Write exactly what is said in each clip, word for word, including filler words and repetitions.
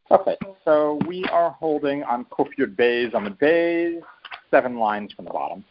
Okay, so we are holding on Kuf Yud Beis on the Beis, seven lines from the bottom.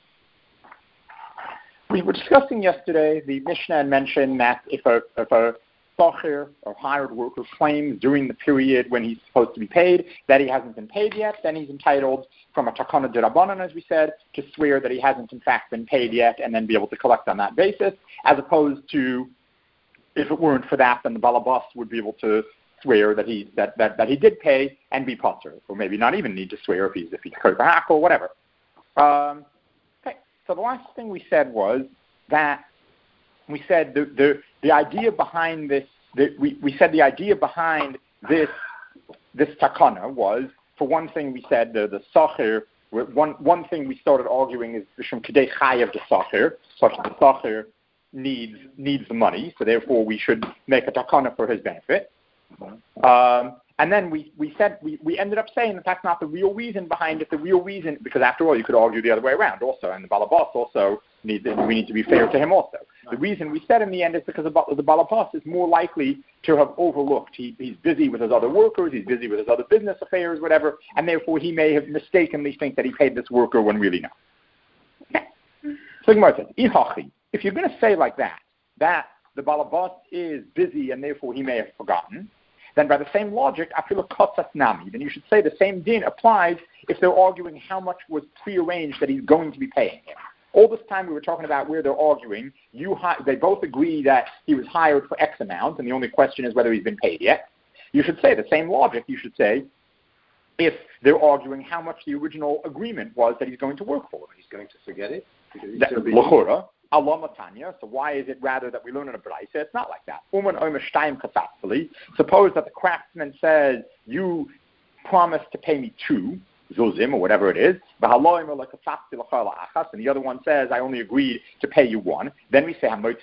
We were discussing yesterday, the Mishnah mentioned that if a if a Socher or hired worker claims during the period when he's supposed to be paid that he hasn't been paid yet, then he's entitled from a Takana D'Rabbanan, as we said, to swear that he hasn't in fact been paid yet and then be able to collect on that basis, as opposed to if it weren't for that, then the Balabas would be able to swear that he that, that, that he did pay and be potter, or maybe not even need to swear if he's if he's Korbach or whatever. Um, okay, so the last thing we said was that we said the the, the idea behind this the, we, we said the idea behind this this takana was, for one thing, we said the the sacher one one thing we started arguing is B'Shem Kedei Chayav the sacher, such that the sacher needs needs the money, so therefore we should make a takana for his benefit. Um, and then we, we said we, we ended up saying that that's not the real reason behind it. The real reason, because after all, you could argue the other way around also, and the Balabas also needs we need to be fair to him also. The reason we said in the end is because the, the Balabas is more likely to have overlooked. He, he's busy with his other workers, he's busy with his other business affairs, whatever, and therefore he may have mistakenly think that he paid this worker when really not. Okay. So Gemara says, if you're going to say like that, that the Balabas is busy and therefore he may have forgotten, then by the same logic, afilo kotzat nami, then you should say the same din applies if they're arguing how much was prearranged that he's going to be paying him. All this time we were talking about where they're arguing, you hi- they both agree that he was hired for X amount, and the only question is whether he's been paid yet. You should say the same logic, you should say, if they're arguing how much the original agreement was that he's going to work for. He's going to forget it? L'chora. Allah Matanya, so why is it rather that we learn in a Braisa? It's not like that. Suppose that the craftsman says, you promised to pay me two, zuzim, or whatever it is, and the other one says, I only agreed to pay you one. Then we say, what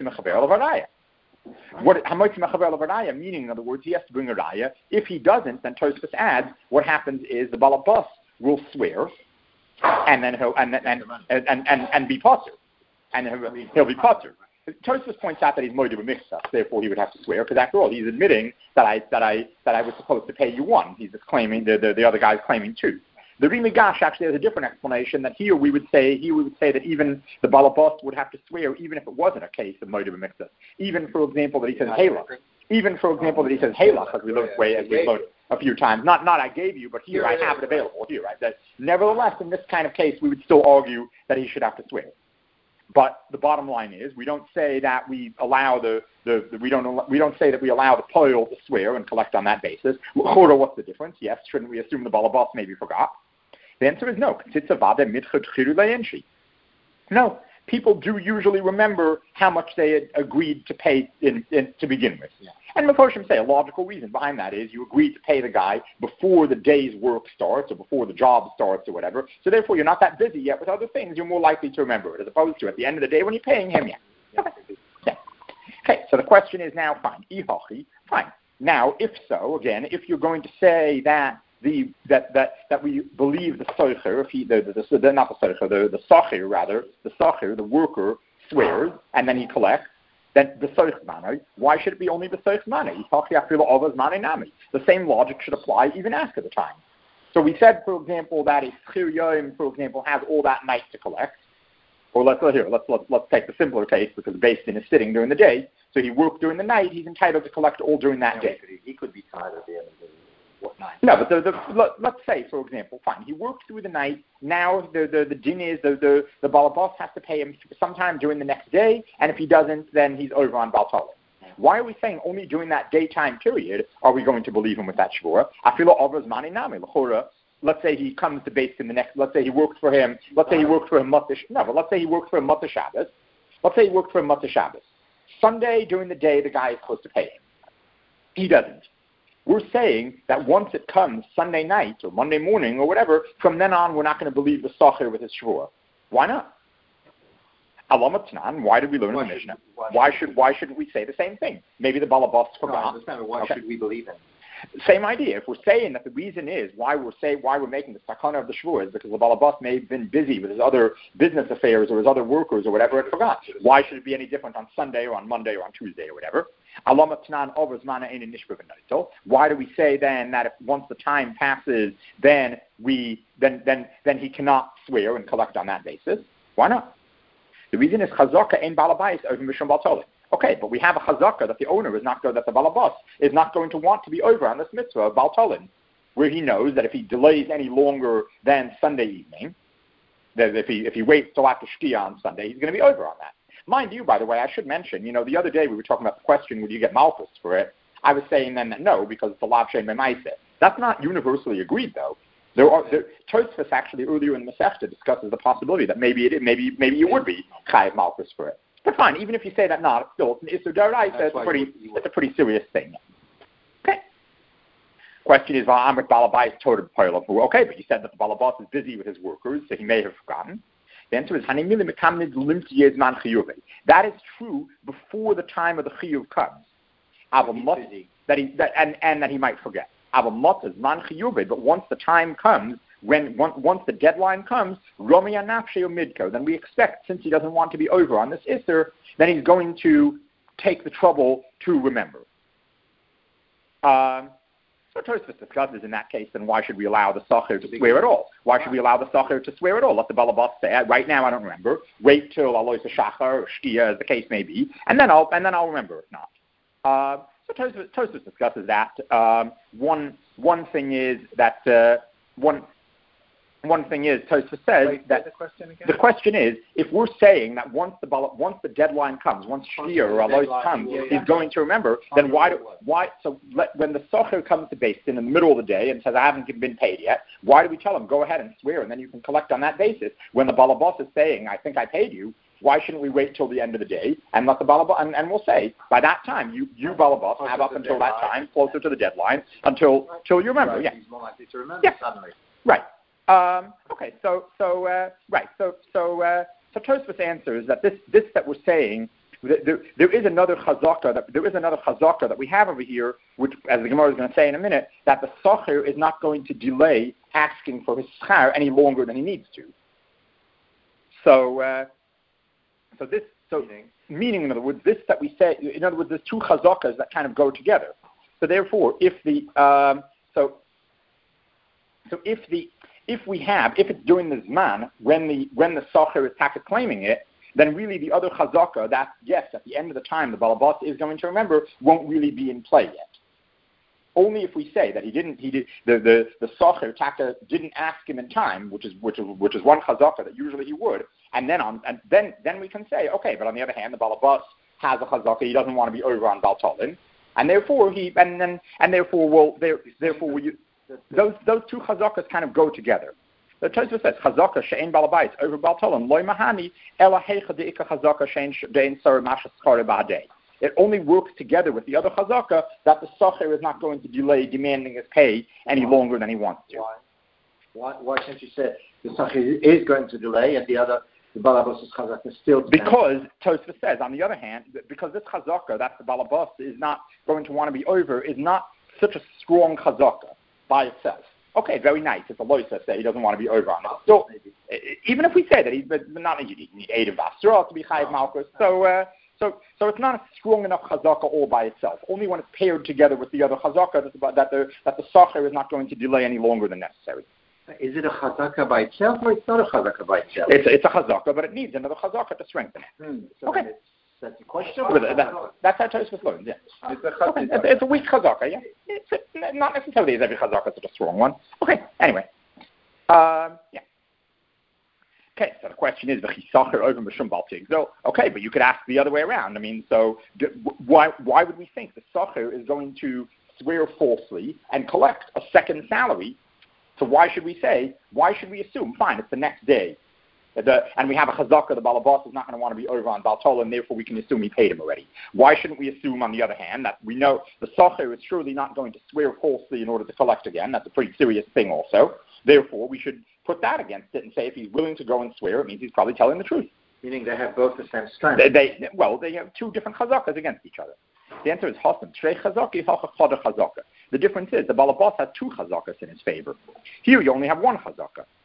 meaning, in other words, he has to bring a raya. If he doesn't, then Tosfos adds, what happens is the Balabas will swear, and then he'll, and, and, and, and, and, and be potter. And he'll, he'll be potter. Tosfos points out that he's moed b'michsas, therefore he would have to swear, because after all, he's admitting that I that I that I was supposed to pay you one. He's just claiming the the, the other guy's claiming two. The Ri Migash actually has a different explanation. That here we would say here we would say that even the Balabas would have to swear, even if it wasn't a case of moed b'michsas. Even for example that he says halach. Even for example that he says halach, as we learned way as we learned a few times. Not not I gave you, but here I have it available here. Right. That nevertheless, in this kind of case, we would still argue that he should have to swear. But the bottom line is, we don't say that we allow the, the, the we don't we don't say that we allow the poil to swear and collect on that basis. What's the difference? Yes, shouldn't we assume the Balabas maybe forgot? The answer is no. No, people do usually remember how much they had agreed to pay in, in, to begin with. Yeah. And Mephoshim say a logical reason behind that is you agreed to pay the guy before the day's work starts or before the job starts or whatever. So therefore you're not that busy yet with other things. You're more likely to remember it as opposed to at the end of the day when you're paying him. Yeah. Okay. Yeah. Okay. So the question is now fine. Ihachi. Fine. Now, if so, again, if you're going to say that the that that, that we believe the socher, if he the the, the, the not the socher, the the socher rather, the socher, the worker swears and then he collects. Then the soich mano, why should it be only the soich mano? The same logic should apply even after the time. So we said, for example, that if Chir Yom, for example, has all that night to collect, or let's here, let's let's let's take the simpler case because Beis Din is sitting during the day, so he worked during the night. He's entitled to collect all during that day. He could be tired at the end of the what night? No, but the, the, let, let's say, for example, fine, he worked through the night. Now the the, the din is the the, the Balabas has to pay him sometime during the next day, and if he doesn't, then he's over on Baltala. Why are we saying only during that daytime period are we going to believe him with that shvura? Afilo avos mani nami l'chora. Let's say he comes to Beis Din the next. Let's say he worked for him. Let's say he worked for him Matzah. No, but let's say he worked for him Matzah Shabbos. Let's say he worked for him Matzah Shabbos. Sunday during the day, the guy is supposed to pay him. He doesn't. We're saying that once it comes Sunday night or Monday morning or whatever, from then on we're not going to believe the Sacher with his Shvua. Why not? Alamatnan, why did we learn in the Mishnah? Why should why shouldn't we say the same thing? Maybe the Balabas forgot. No, why okay. should we believe him? Same idea. If we're saying that the reason is why we're say why we're making the Sakana of the Shvua is because the Balabas may have been busy with his other business affairs or his other workers or whatever and forgot. Why should it be any different on Sunday or on Monday or on Tuesday or whatever? Why do we say then that if once the time passes, then we then then then he cannot swear and collect on that basis? Why not? The reason is chazaka ein balabais over mishum baltolin. Okay, but we have a chazaka that the owner is not going, that the balabas is not going to want to be over on this mitzvah of baltolin, where he knows that if he delays any longer than Sunday evening, that if he if he waits till after Shkia on Sunday, he's going to be over on that. Mind you, by the way, I should mention, you know, the other day we were talking about the question, would you get malchus for it? I was saying then that no, because it's a lav shein b'maaseh. That's not universally agreed, though. There are there, Tosfos actually earlier in the Masechta discusses the possibility that maybe it maybe maybe you would be chayav malchus for it. But fine, even if you say that not, still it's an issur d'oraisa. It's a pretty you would, you would. it's a pretty serious thing. Okay. Question is, I'm with balabais totem pile. Okay, but you said that the balabas is busy with his workers, so he may have forgotten. The answer is that is true before the time of the chiyuv comes. That he that, and, and that he might forget. But once the time comes, when once the deadline comes, then we expect, since he doesn't want to be over on this issur, then he's going to take the trouble to remember. Um, So Tosfos discusses in that case, then why should we allow the sacher to swear at all? Why should we allow the sacher to swear at all? Let the balabas say, right now I don't remember. Wait till alois shachar or shkia, as the case may be, and then I'll and then I'll remember if not. Uh, so Tosfos, Tosfos discusses that. Um, one one thing is that uh, one. One thing is, Tosfos says Wait, that the question, again? the question is, if we're saying that once the once the deadline comes, once Shkia or Alois comes, yeah, yeah. he's going to remember, then why do why so let, when the socher comes to Beis Din in the middle of the day and says I haven't been paid yet, why do we tell him go ahead and swear and then you can collect on that basis? When the balabas is saying I think I paid you, why shouldn't we wait till the end of the day and let the balabas and, and we'll say by that time you you balabas have up until that time, closer to the deadline, until until you remember. Right. Yeah, He's more likely to remember yeah. suddenly. Right. Um, okay, so so uh, right, so so uh, so Tosfos answers that this this that we're saying there, there is another chazaka that there is another chazaka that we have over here, which as the Gemara is going to say in a minute, that the socher is not going to delay asking for his schar any longer than he needs to. So uh, so this so meaning. meaning in other words this that we say in other words there's two chazakas that kind of go together. So therefore, if the um, so so if the If we have, if it's during the Zman, when the when the Socher is taka claiming it, then really the other Chazaka, that yes, at the end of the time the Balabas is going to remember, won't really be in play yet. Only if we say that he didn't, he did the the, the Socher taka didn't ask him in time, which is which is which is one Chazaka that usually he would, and then on and then then we can say okay, but on the other hand, the Balabas has a Chazaka, he doesn't want to be over on Baltolin, and therefore he and then and therefore will there therefore will you. Those those two chazakas kind of go together. The Tosfos says chazaka she'ein balabais over baltolin loy mahani ela heicha deika chazaka she'ein dein sar mashas schare ba'adei. It only works together with the other chazaka that the socher is not going to delay demanding his pay any Why? longer than he wants to. Why? Why? Why can't you say the socher is going to delay and the other the balabas chazaka still? Because Tosfos says on the other hand, because this chazaka that the balabas is not going to want to be over is not such a strong chazaka by itself. Okay, very nice. It's a loisa say he doesn't want to be over on it. So even if we say that he's but not you need eight of Asra to be chayav malchus. So uh, so so it's not a strong enough chazaka all by itself. Only when it's paired together with the other chazaka that the that the that the socher is not going to delay any longer than necessary. Is it a chazaka by itself or it's not a chazaka by itself? It's it's a chazaka, but it needs another chazaka to strengthen it. Hmm. So okay. That's the question. That, that's how Tosfos learns, yeah. It's a, okay. it's, it's a weak chazaka, yeah. It's a, not necessarily is every chazaka such a strong one. Okay, anyway. Um, yeah. Okay, so the question is, so, okay, but you could ask the other way around. I mean, so do, why why would we think the socher is going to swear falsely and collect a second salary? So why should we say, why should we assume, fine, it's the next day, The, and we have a chazaka, the balabas is not going to want to be over on Baltol, and therefore we can assume he paid him already. Why shouldn't we assume, on the other hand, that we know the socher is surely not going to swear falsely in order to collect again? That's a pretty serious thing also. Therefore, we should put that against it and say if he's willing to go and swear, it means he's probably telling the truth. Meaning they have both the same strength. They, they Well, they have two different chazakas against each other. The answer is Hasan. Shrei chazaki, hacha chazaka. The difference is the balabas has two chazakas in his favor. Here you only have one chazaka.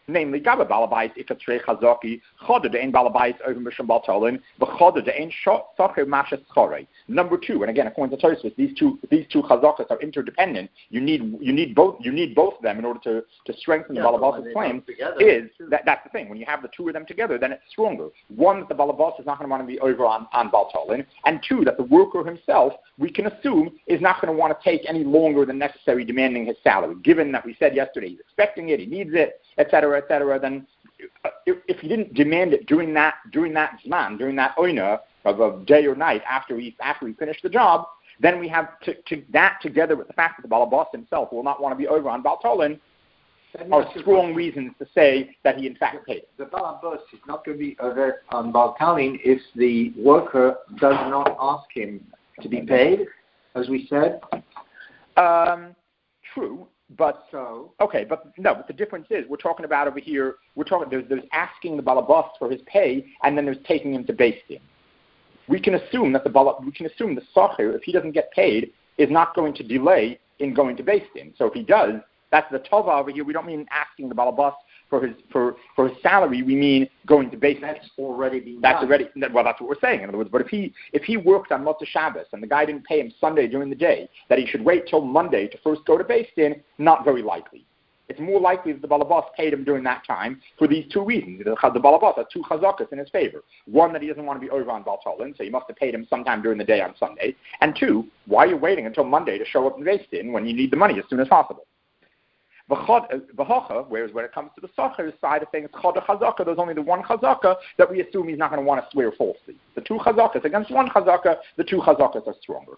namely, Gaba Balabais, Ikatrei Chazaki, Choda de Ein Balabais over Misham Baltolin, Choda de Ein Socher Mashas Chore. Number two, and again, according to Tosfos, these two these two Chazakas are interdependent. You need you need both you need both of them in order to, to strengthen yeah, the Balabas' claim. Is that that's the thing? When you have the two of them together, then it's stronger. One, that the Balabas is not going to want to be over on, on Baltolin, and two, that the worker himself, we can assume, is not going to want to take any longer than necessary demanding his salary, given that we said yesterday he's expecting it, he needs it, et cetera, et cetera. Then, if, if he didn't demand it during that during that zman, during that oina of a day or night after he after he finished the job, then we have to, to that together with the fact that the Balabas himself will not want to be over on Baltolin are strong reasons to say that he in fact paid it. The Balabas is not going to be over on Baltolin if the worker does not ask him to be paid, as we said. Um, true. But so okay, but no. But the difference is we're talking about over here. We're talking there's, there's asking the balabas for his pay, and then there's taking him to Beis Din. We can assume that the bala, we can assume the sacher, if he doesn't get paid, is not going to delay in going to Beis Din. So if he does, that's the tova over here. We don't mean asking the balabas for his for, for his salary. We mean going to Beis Din. That's already been That's done. already well. That's what we're saying. In other words, but if he if he worked on Motzei Shabbos and the guy didn't pay him Sunday during the day, that he should wait till Monday to first go to Beis Din, not very likely. It's more likely that the balabas paid him during that time for these two reasons. The, the balabas has two chazakas in his favor. One, that he doesn't want to be over on Baltolin, so he must have paid him sometime during the day on Sunday. And two, why are you waiting until Monday to show up in Beis Din when you need the money as soon as possible? V'hocha, whereas when it comes to the sacher side of things, chada chazaka, there's only the one chazaka that we assume he's not going to want to swear falsely. The two chazakas against one chazaka, the two chazakas are stronger.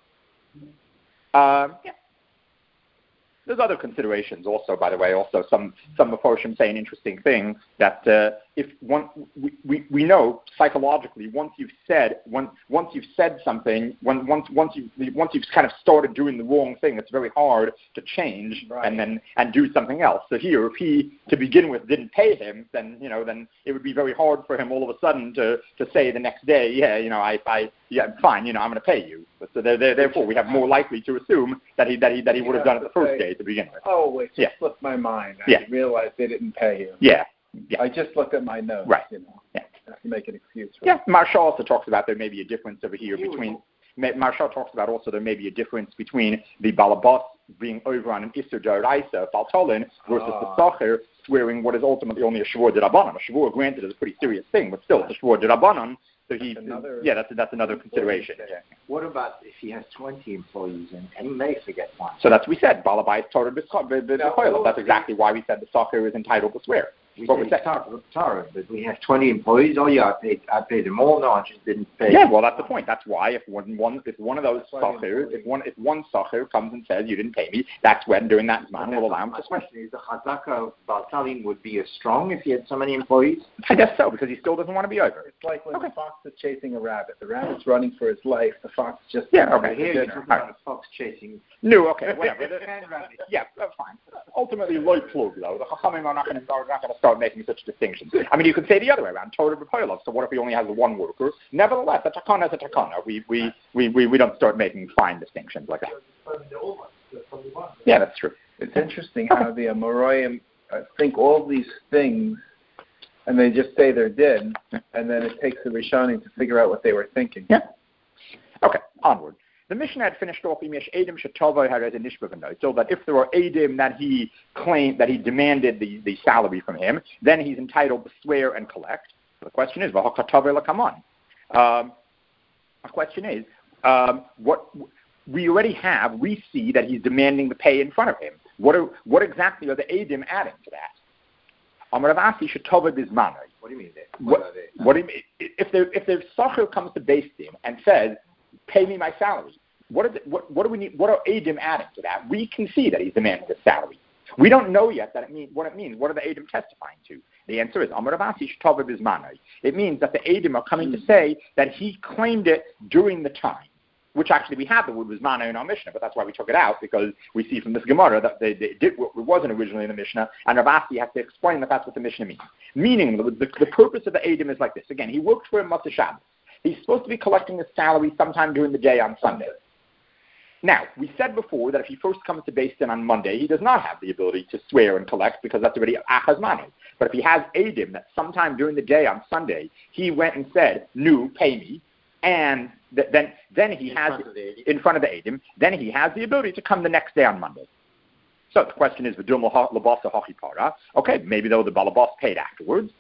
Um, yeah. There's other considerations also, by the way. Also, some some Mephoshim say an interesting thing that uh, if one we, we, we know psychologically once you've said once once you've said something when once once you once you've kind of started doing the wrong thing, it's very hard to change right. and then and do something else. So here, if he to begin with didn't pay him, then you know then it would be very hard for him all of a sudden to, to say the next day, yeah, you know, I I yeah, fine, you know, I'm going to pay you. So they're, they're, therefore, we have more likely to assume that he that he that he would have done it the first day to begin with. Oh, it just yeah. slipped my mind. I yeah. realized they didn't pay you. Yeah. yeah. I just looked at my notes. Right. You know, yeah. I have to make an excuse. For yeah. it. Marshall also talks about there may be a difference over here between. Marshall talks about also there may be a difference between the balabas being over on an Isser D'Oraisa, Baltolin, versus oh. the Sacher swearing what is ultimately only a Shavur D'Rabbanan. A Shavur, granted, is a pretty serious thing, but still, it's a Shavur D'Rabbanan. So he, another, yeah, that's that's another consideration. Yeah. What about if he has twenty employees and, and he may forget one? So that's what we said. Balabai is Torah b'Choyel. That's exactly why we said the soccer is entitled to swear. We said Torah, but we have twenty employees. Oh yeah, I paid I paid them all. No, I just didn't pay. Yeah, well that's the point. That's why if one one if one of those soccer if one if one soccer comes and says you didn't pay me, that's when during that man will allow him to swear. Is the Chazaka of Baltalin would be as strong if he had so many employees? I guess so, because he still doesn't want to be over. It's like when okay. the fox is chasing a rabbit. The rabbit's running for his life. The fox just yeah. Okay. Here you're talking about a fox chasing. No. Okay. Whatever. yeah. That's fine. Ultimately, like plug though, the Chachamim are not going to start not going to start making such distinctions. I mean, you could say the other way around, Torah b'Poilov. So what if he only has one worker? Nevertheless, a takana is a takana. We we, we, we we don't start making fine distinctions like that. Yeah, that's true. It's interesting how the Amoraim uh, think all these things, and they just say they're dead, and then it takes the Rishonim to figure out what they were thinking. Yeah. Okay, onward. The Mishnah had finished off Imish Edim Shetova had as a Nishbavanoid, so that if there were Edim that he claimed that he demanded the, the salary from him, then he's entitled to swear and collect. So the question is, V'hakatove l'kamon. Um, the question is, um, what we already have, we see that he's demanding the pay in front of him. What are, what exactly are the Edim adding to that? Amar Rav Asi Shetova Bizmanoi. What do you mean? What, what, what do you mean? If there if the Sacher comes to Beis Din and says, pay me my salary. What, is it, what, what do we need? What are Edim adding to that? We can see that he's demanding the salary. We don't know yet that it mean, what it means. What are the Edim testifying to? The answer is Amar Rav Asi Shetova Bizmanoi. It means that the Edim are coming to say that he claimed it during the time, which actually we have the word Bizmanoi in our Mishnah, but that's why we took it out, because we see from this Gemara that they, they did what wasn't originally in the Mishnah, and Rav Asi has to explain that that's what the Mishnah means. Meaning, the, the, the purpose of the Edim is like this. Again, he worked for a Motzei Shabbos. He's supposed to be collecting his salary sometime during the day on Sunday. Now, we said before that if he first comes to Beis Din on Monday, he does not have the ability to swear and collect because that's already achaz mani. But if he has Eidim that sometime during the day on Sunday, he went and said, "Nu, pay me," and th- then then he in has front of the Eidim. in front of the Eidim, then he has the ability to come the next day on Monday. So the question is, okay, maybe though the balabas paid afterwards.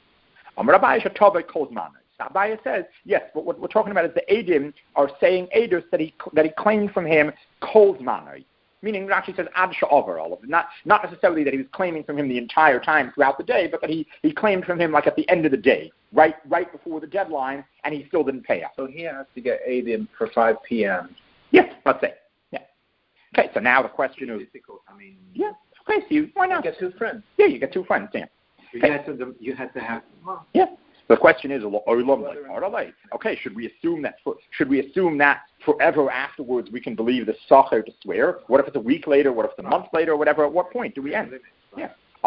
Abaya says, yes, but what we're talking about is the Eidim are saying Eidos that he that he claimed from him Kol's manai. Meaning Rashi says Ad Sha'avar, all of it. Not not necessarily that he was claiming from him the entire time throughout the day, but that he, he claimed from him like at the end of the day, right right before the deadline, and he still didn't pay up. So he has to get Eidim for five p.m. Yes, let's say. Yeah. Okay, so now the question is difficult. I mean, yeah. Okay, so you, why not? You get two friends. Yeah, you get two friends, yeah. You Okay. had to you had to have. Well, Yeah. The question is, okay, should we assume that for, should we assume that forever afterwards we can believe the sacher to swear? What if it's a week later? What if it's a month later? Whatever. At what point do we end? Yeah.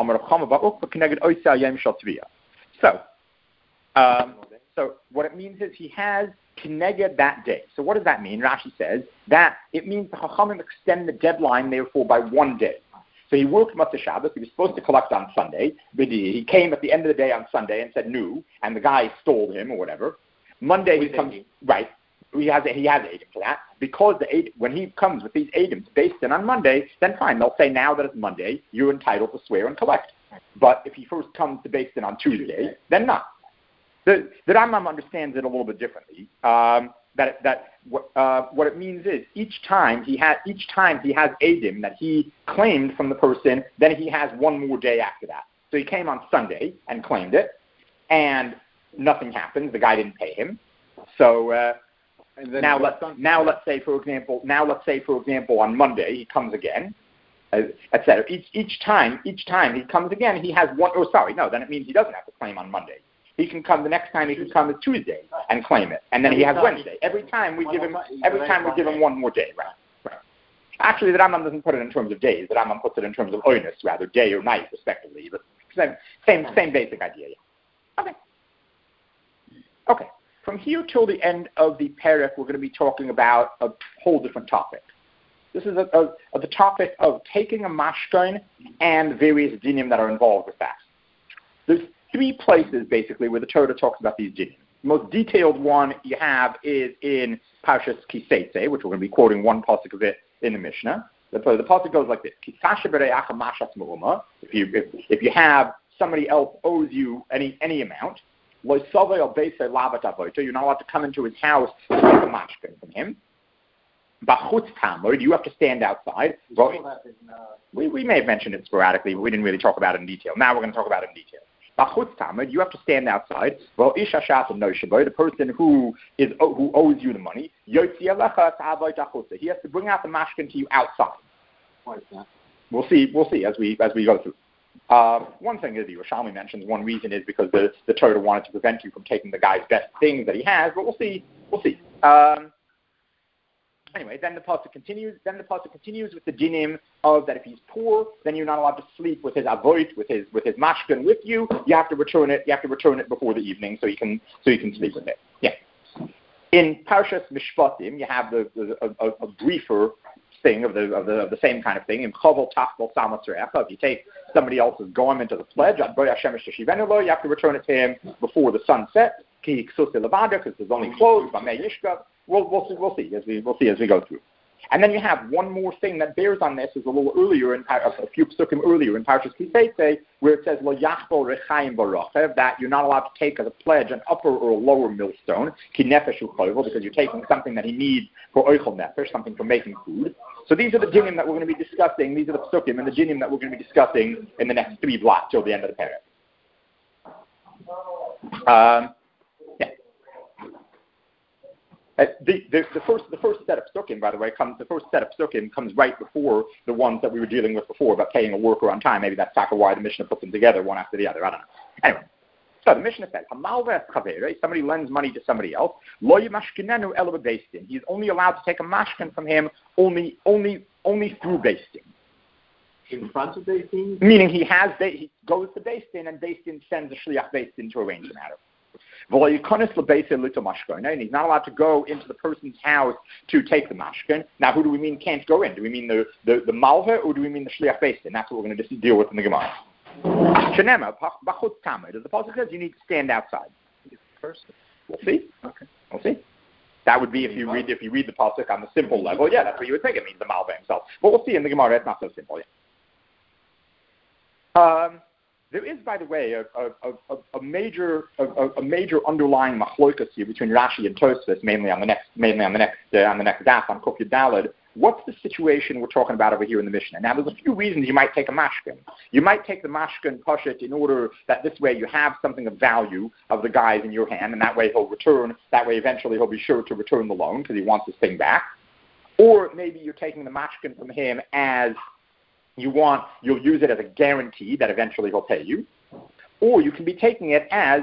So, um, so what it means is he has kineged that day. So what does that mean? Rashi says that it means the Chachamim extend the deadline therefore by one day. So he worked Matzah Shabbos. He was supposed to collect on Sunday. But he, he came at the end of the day on Sunday and said no, and the guy stole him or whatever. Monday he comes right. He has he has Eidim for that because the Eidim, when he comes with these Eidim based in on Monday, then fine. They'll say now that it's Monday, you're entitled to swear and collect. But if he first comes to based in on Tuesday, then not. The, the Rambam understands it a little bit differently. Um, that that uh, what it means is each time he has each time he has Eidim that he claimed from the person, then he has one more day after that. So he came on Sunday and claimed it, and nothing happens. The guy didn't pay him. So uh, and then now let's now let's say for example now let's say for example on Monday he comes again, uh, et cetera. Each each time each time he comes again he has one. Oh, sorry, no. Then it means he doesn't have to claim on Monday. He can come the next time. He can come is Tuesday and claim it, and then he has Wednesday. Every time we give him, every time we give him one more day. Right. Right. Actually, the Rambam doesn't put it in terms of days. The Rambam puts it in terms of oinus, rather day or night, respectively. But same, same, same basic idea. Yeah. Okay. Okay. From here till the end of the parak, we're going to be talking about a whole different topic. This is a, a, a, the topic of taking a mashkan and various dinim that are involved with that. There's three places, basically, where the Torah talks about these dinim. The most detailed one you have is in Parshas Kiseitze, which we're going to be quoting one pasuk of it in the Mishnah. The, the pasuk goes like this: If you if, if you have somebody else owes you any any amount, you're not allowed to come into his house to take a mashkan from him. Bachutz tamod, you have to stand outside. Well, we, we may have mentioned it sporadically, but we didn't really talk about it in detail. Now we're going to talk about it in detail. Bachutz tamod, you have to stand outside. Well, isha shas no shaboy, the person who is who owes you the money, yotzi alecha ta'avoy tachutza. He has to bring out the mashkan to you outside. Why is that? We'll see. We'll see as we as we go through. Uh, one thing is the Yerushalmi mentions one reason is because the the Torah wanted to prevent you from taking the guy's best things that he has. But we'll see. We'll see. Um, Anyway, then the pasuk continues. Then the pasuk continues with the dinim of that if he's poor, then you're not allowed to sleep with his avoit, with his with his mashkan with you. You have to return it. You have to return it before the evening, so you can so you can sleep with it. Yeah. In Parshas Mishpatim, you have the, the a, a, a briefer thing of the of the of the same kind of thing. In Chavel Tachbol Samasrecha, if you take somebody else's garment as a pledge, you have to return it to him before the sun sets. Because there's only clothes. We'll, we'll see. We'll see as we we'll see as we go through. And then you have one more thing that bears on this is a little earlier in a few psukim earlier in Parshas Kiseitze, where it says lo yachbol rechaim barochev, that you're not allowed to take as a pledge an upper or a lower millstone ki nefesh u'chovel, because you're taking something that he needs for oichel nefesh, something for making food. So these are the dinim that we're going to be discussing. These are the psukim and the dinim that we're going to be discussing in the next three blocks till the end of the parak. Um, Uh, the, the, the first the first set of psukim, by the way, comes the first set of psukim comes right before the ones that we were dealing with before about paying a worker on time. Maybe that's why the Mishnah puts them together one after the other. I don't know. Anyway, so the Mishnah says, somebody lends money to somebody else. Lo yimashkinenu ela b'beis din. He's only allowed to take a mashkin from him only only only through beis din. In front of beis din? Meaning he has he goes to beis din and beis din sends a shliach beis din to arrange the matter. And he's not allowed to go into the person's house to take the mashkin. Now, who do we mean can't go in? Do we mean the, the, the malva, or do we mean the shliach beis din? That's what we're going to deal with in the Gemara. Shenema, b'chutz tamid. The pasuk says you need to stand outside. We'll see. Okay. We'll see. That would be if you read if you read the pasuk on the simple level. Yeah, that's what you would think. It means the malva himself. But we'll see in the Gemara. It's not so simple. Yeah. Um. There is, by the way, a, a, a, a major a, a major underlying machlokas here between Rashi and Tosfos, mainly on the next mainly on the next uh, on the next daf on Kuf Yud Daled. What's the situation we're talking about over here in the Mishnah? Now, there's a few reasons you might take a mashkin. You might take the mashkin pashut in order that this way you have something of value of the guy's in your hand, and that way he'll return. That way, eventually, he'll be sure to return the loan because he wants his thing back. Or maybe you're taking the mashkin from him as you want, you'll use it as a guarantee that eventually he'll pay you. Or you can be taking it as,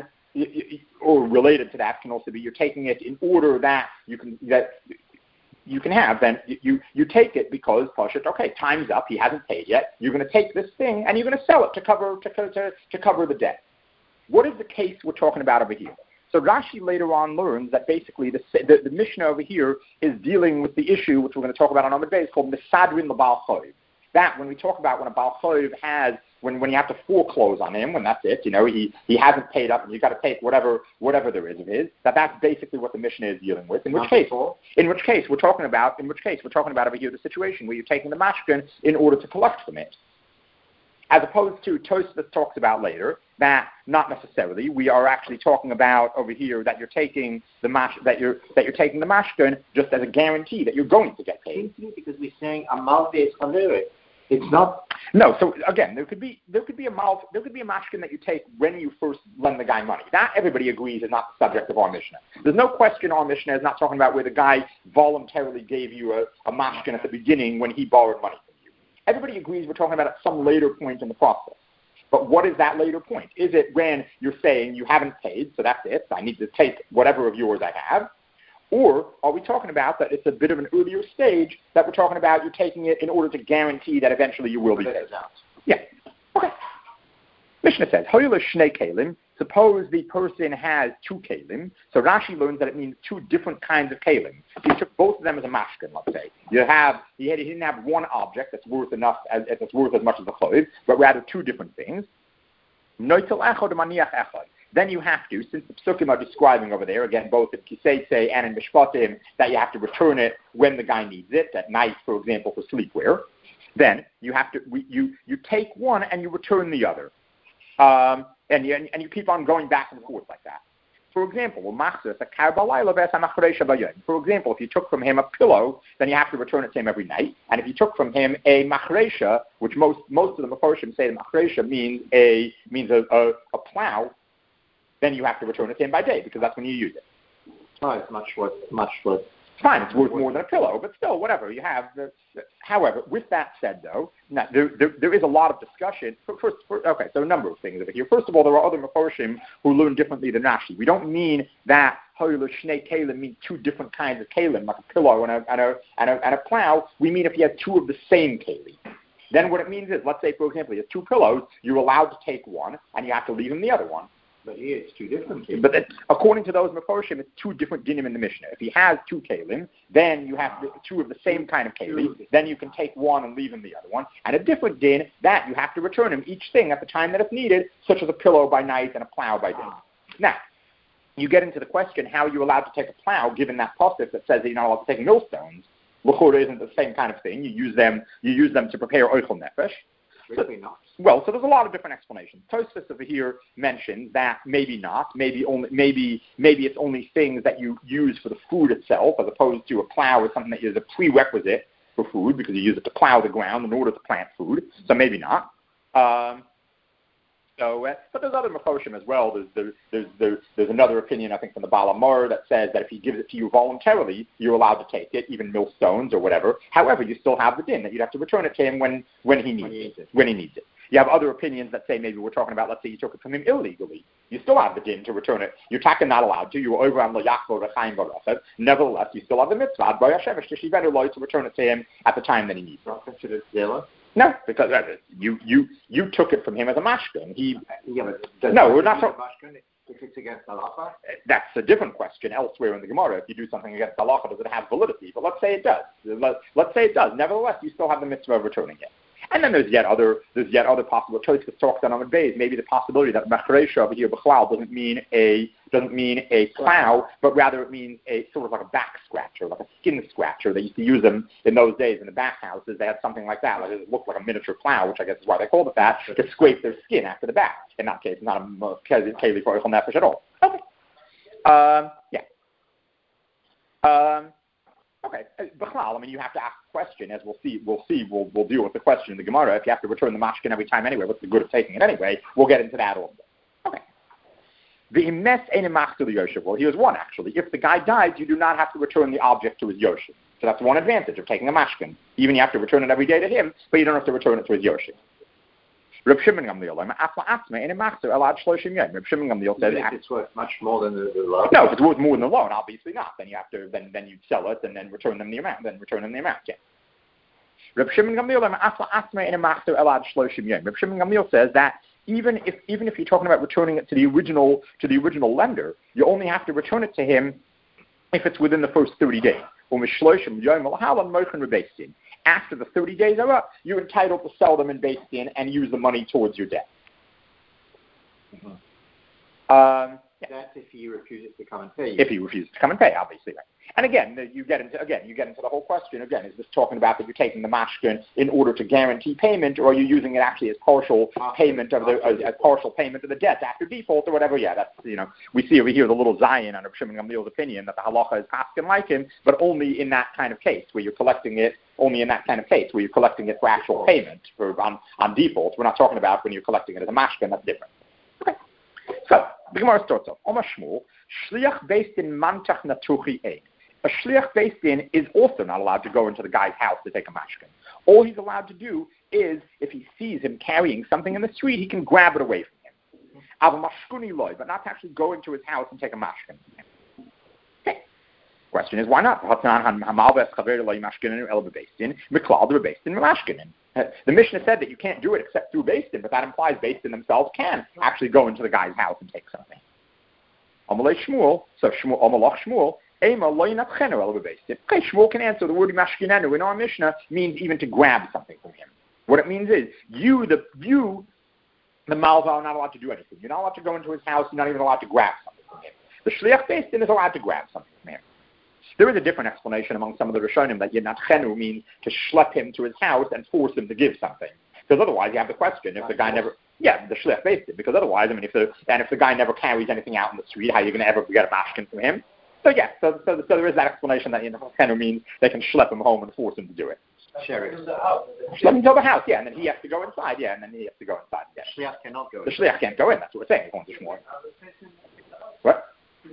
or related to that can also be you're taking it in order that you can, that you can have, then you, you take it because, Pashat, okay, time's up, he hasn't paid yet, you're going to take this thing and you're going to sell it to cover, to, to, to cover the debt. What is the case we're talking about over here? So Rashi later on learns that basically the, the, the Mishnah over here is dealing with the issue, which we're going to talk about on Amud Beis, called Misadrin L'Baal Choiv. That, when we talk about when a Baal Choiv has, when, when you have to foreclose on him, when that's it, you know, he, he hasn't paid up and you've got to take whatever whatever there is of his, that that's basically what the Mishnah is dealing with. In which case, in which case we're talking about, in which case we're talking about over here the situation where you're taking the mashkin in order to collect from it. As opposed to Tosfos talks about later, that not necessarily. We are actually talking about over here that you're taking the mash, that you're that you're taking the mashkin just as a guarantee that you're going to get paid. Because we're saying amal is chaveri. It's not. No. So again, there could be there could be a mal, there could be a mashkin that you take when you first lend the guy money. That everybody agrees is not the subject of our Mishnah. There's no question our Mishnah is not talking about where the guy voluntarily gave you a, a mashkin at the beginning when he borrowed money. Everybody agrees we're talking about at some later point in the process. But what is that later point? Is it when you're saying you haven't paid, so that's it, I need to take whatever of yours I have? Or are we talking about that it's a bit of an earlier stage that we're talking about you're taking it in order to guarantee that eventually you will be paid? Yeah. Okay. Mishnah says, Hoyle Shnei Kalim. Suppose the person has two kalim. So Rashi learns that it means two different kinds of kalim. He took both of them as a mashkin, let's say. You have, he, had, he didn't have one object that's worth enough, as, that's worth as much as the chayv, but rather two different things. Noitel echad maniach echad. Then you have to, since the psukim are describing over there, again, both in Kiseitse and in Mishpatim, that you have to return it when the guy needs it, at night, for example, for sleepwear. Then you have to, we, you, you take one and you return the other. Um, and, you, and you keep on going back and forth like that. For example, for example, if you took from him a pillow, then you have to return it to him every night. And if you took from him a machresha, which most most of the Mefarshim say the machresha means a means a, a, a plow, then you have to return it to him by day because that's when you use it. Oh, it's much worth much worth. Fine, it's worth more than a pillow, but still, whatever you have. The, the, however, with that said, though, now, there, there, there is a lot of discussion. First, first, okay, so a number of things over here. First of all, there are other Mefarshim who learn differently than Rashi. We don't mean that Hoyle Shnei Kalim means two different kinds of kalim, like a pillow and a, and a, and a, and a plow. We mean if you have two of the same kalim. Then what it means is, let's say, for example, you have two pillows, you're allowed to take one, and you have to leave him the other one. But here it's two different kalim. But it, according to those Mefarshim, it's two different dinim in the Mishnah. If he has two kalim, then you have the, two of the same kind of kalim. Then you can take one and leave him the other one. And a different din, that you have to return him each thing at the time that it's needed, such as a pillow by night and a plow by day. Now, you get into the question, how are you allowed to take a plow, given that pasuk that says that you're not allowed to take millstones? L'chora isn't the same kind of thing. You use them, you use them to prepare oichel nefesh. So, well, so there's a lot of different explanations. Tosfos over here mentions that maybe not, maybe only, maybe maybe it's only things that you use for the food itself, as opposed to a plow is something that is a prerequisite for food because you use it to plow the ground in order to plant food. So maybe not. Um, so, uh, but there's other Mefarshim as well. There's there's, there's there's there's another opinion I think from the Baal Amor that says that if he gives it to you voluntarily, you're allowed to take it, even millstones or whatever. However, you still have the din that you'd have to return it to him when when he needs when he it, it. When he needs it. You have other opinions that say maybe we're talking about, let's say you took it from him illegally. You still have the din to return it. You're talking not allowed to. You were over on the Yachvo Rechaim Baruch. Nevertheless, you still have the mitzvah to return it to him at the time that he needs it. Not considered zela? No, because uh, you, you you took it from him as a mashkin. He yeah, but no, we're not talking. if it's against halacha? That's a different question elsewhere in the Gemara. If you do something against halacha, does it have validity? But let's say it does. Let, let's say it does. Nevertheless, you still have the mitzvah of returning it. And then there's yet other there's yet other possible choices that talks on Amud Beis. Maybe the possibility that Macharesha over here b'chlal doesn't mean a doesn't mean a plow, but rather it means a sort of like a back scratcher, like a skin scratcher. They used to use them in those days in the back houses. They had something like that. Like it looked like a miniature plow, which I guess is why they called it that, to scrape their skin after the bath. In that case, it's not a keli for ichol nefesh at all. Okay. Um, yeah. Um, Okay, B'chlal, I mean, you have to ask the question, as we'll see, we'll see, we'll, we'll deal with the question in the Gemara. If you have to return the mashkin every time anyway, what's the good of taking it anyway? We'll get into that also. Okay. Well, here's one, actually. If the guy dies, you do not have to return the object to his Yoshim. So that's one advantage of taking a mashkin. Even you have to return it every day to him, but you don't have to return it to his Yoshim. Reb Shimon Gamliel, Reb Shimon Gamliel said, if it's worth much more than the, the loan? No, if it's worth more than the loan, obviously not. Then you have to, then then you'd sell it and then return them the amount. Then return them the amount. Yeah. Reb Shimon Gamliel, Reb Shimon Gamliel says that even if even if you're talking about returning it to the original to the original lender, you only have to return it to him if it's within the first thirty days. After the thirty days are up, you're entitled to sell them in Beis Din and use the money towards your debt. Mm-hmm. Um, yeah. That's if he refuses to come and pay you. If he refuses to come and pay, obviously. Right. And again, you get into again, you get into the whole question. Again, is this talking about that you're taking the mashkin in order to guarantee payment, or are you using it actually as partial payment of the as, as partial payment of the debt after default or whatever? Yeah, that's you know we see over here the little Zion under Shimon Gamliel's opinion that the halacha is paskin like him, but only in that kind of case where you're collecting it. Only in that kind of case where you're collecting it for actual payment for on, on default. We're not talking about when you're collecting it as a mashkin. That's different. Okay. So the Gemara starts off. Omar Shmuel, shliach based in mantach natuchi ein. A shliach based in is also not allowed to go into the guy's house to take a mashkin. All he's allowed to do is, if he sees him carrying something in the street, he can grab it away from him. Av mashkuni loy, but not to actually go into his house and take a mashkin from him. Question is, why not? The Mishnah said that you can't do it except through Beis Din, but that implies Beis Din themselves can actually go into the guy's house and take something. Amalei Shmuel, so Shmuel, Amalach Shmuel, Ema loy natchenu el bebeis din. Okay, Shmuel can answer. The word mashkinenu in our Mishnah means even to grab something from him. What it means is, you, the you, the Malva, are not allowed to do anything. You're not allowed to go into his house. You're not even allowed to grab something from him. The Shliach Beis Din is allowed to grab something from him. There is a different explanation among some of the Rishonim that Yenatchenu means to schlep him to his house and force him to give something. Because otherwise you have the question, if the guy never, yeah, the Shliach Beis Din, because otherwise, I mean, if the, and if the guy never carries anything out in the street, how are you going to ever get a mashkin from him? So yeah, so, so, so there is that explanation that Yenatchenu means they can schlep him home and force him to do it. Sheriff. Schlep him to the house, yeah, and then he has to go inside, yeah, and then he has to go inside. Yeah. Shliach cannot go in. The Shliach can't go in, that's what we're saying, according to Shmuel. What?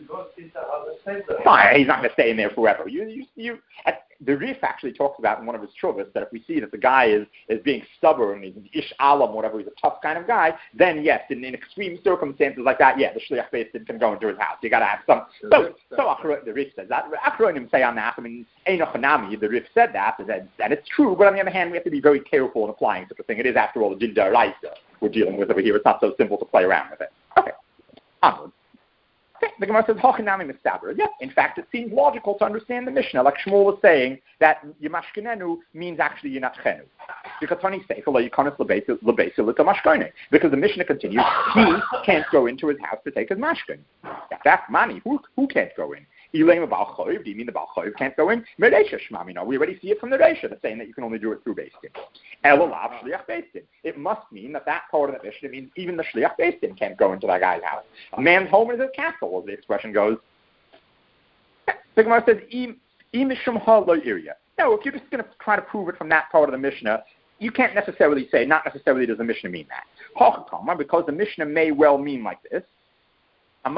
Fine, he's not going to stay in there forever. You, you, you. At, the Rif actually talks about in one of his chuvas that if we see that the guy is, is being stubborn, he's an ish alam, whatever, he's a tough kind of guy, then yes, in, in extreme circumstances like that, yeah, the Shliach Beis Din can go into his house. You got to have some. So, so Achro, the Rif says that. Achronim say on that. I mean, Einochanami, the Rif said that, and, and it's true. But on the other hand, we have to be very careful in applying such a thing. It is, after all, the Din Daraisa we're dealing with over here. It's not so simple to play around with it. Okay, onward. Okay, the Gemara says, Hochinami mistaber. Yes, in fact, it seems logical to understand the Mishnah, like Shmuel was saying, that Yemashkinenu means actually Yenatchenu. Because Tani Sefer, Yikonis Lebeisa L'Tamashkone. Because the Mishnah continues, he can't go into his house to take his mashkin. That's money. Who, who can't go in? Ilema Baal Choiv, do you mean the Baal Choiv can't go in? Mereisha Shmami, no, we already see it from the Reisha, that's saying that you can only do it through Beis Din. Elolav Shliach Beis Din. It must mean that that part of the Mishnah means even the Shliach Beis Din can't go into that guy's house. A man's home is his castle, as the expression goes. The Gemara says, Imishum ha lo iria. No, if you're just going to try to prove it from that part of the Mishnah, you can't necessarily say, not necessarily does the Mishnah mean that. Because the Mishnah may well mean like this. So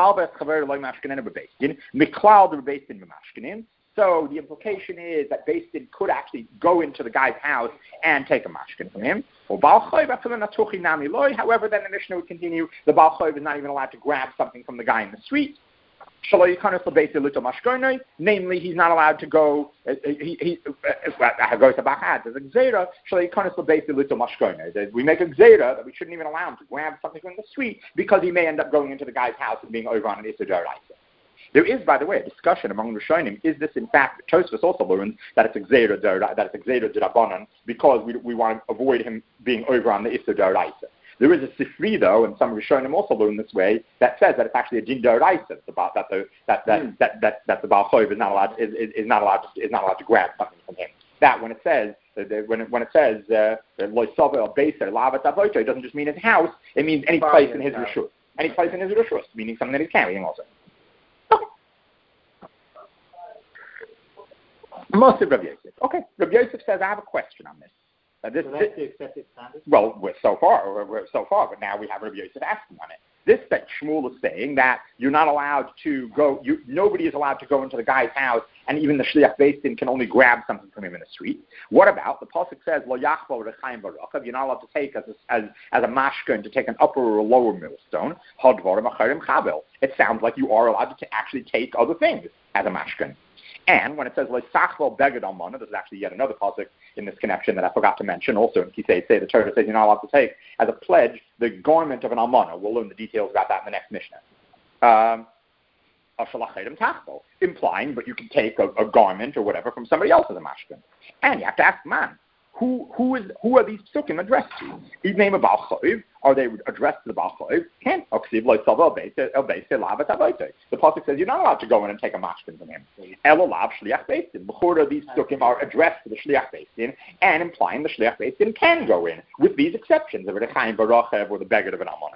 the implication is that Beis Din could actually go into the guy's house and take a mashkin from him. However, then the Mishnah would continue, the Baal Choiv is not even allowed to grab something from the guy in the street. Namely, he's not allowed to go. Uh, he he uh, goes to Bachad. There's a gzeira. We make a gzeira that we shouldn't even allow him to grab something from the street because he may end up going into the guy's house and being over on an Issa D'Oraisa. There is, by the way, a discussion among Rishonim. Is this in fact? Tosfos also learns that it's a gzeira that it's a gzeira d'Rabbanan because we we want to avoid him being over on the Issa D'Oraisa. There is a Sifri, though, and some Rishonim also learn this way, that says that it's actually a din d'oraisa, about that the that that, mm. that that that the Baal Choiv is not allowed is, is, is not allowed to, is not allowed to grab something from him. That when it says when it when it says Lo Sava or Beiser Lavat Avoto, it doesn't just mean his house; it means any place in his reshus, any place in his reshus, meaning something that he's carrying also. Most of Rabbi Yosef. Okay, Rabbi Yosef says I have a question on this. Uh, this, so that's this, the accepted standard? Well, we're so far, we're, we're so far, but now we have Rabbi Yosef asking on it. This that Shmuel is saying that you're not allowed to go, you, nobody is allowed to go into the guy's house, and even the Shliach Beis Din can only grab something from him in the street. What about, the Pasuk says, Lo Yachbo Rechaim Baruchav, you're not allowed to take as a, as, as a mashkin to take an upper or a lower millstone, Hadvarim Acharim Chavel. It sounds like you are allowed to actually take other things as a mashkin. And when it says Leisachvel Beged Almana, there's actually yet another pasuk in this connection that I forgot to mention. Also in Kisei say the Torah says you're not allowed to take as a pledge the garment of an almana. We'll learn the details about that in the next Mishnah. Um, implying, but you can take a, a garment or whatever from somebody else as a mashkin. And you have to ask, man, who who is who are these psukim addressed to? His name of Baal Choiv. Are they addressed to the Baal Choiv? Can't. The pasuk says you're not allowed to go in and take a mashkin from him. Elolav Shliach Beis Din. B'chora, these psukim are addressed to the Shliach Beis Din and implying the Shliach Beis Din can go in with these exceptions of the Chaim Baruchev or the beggar of an almana.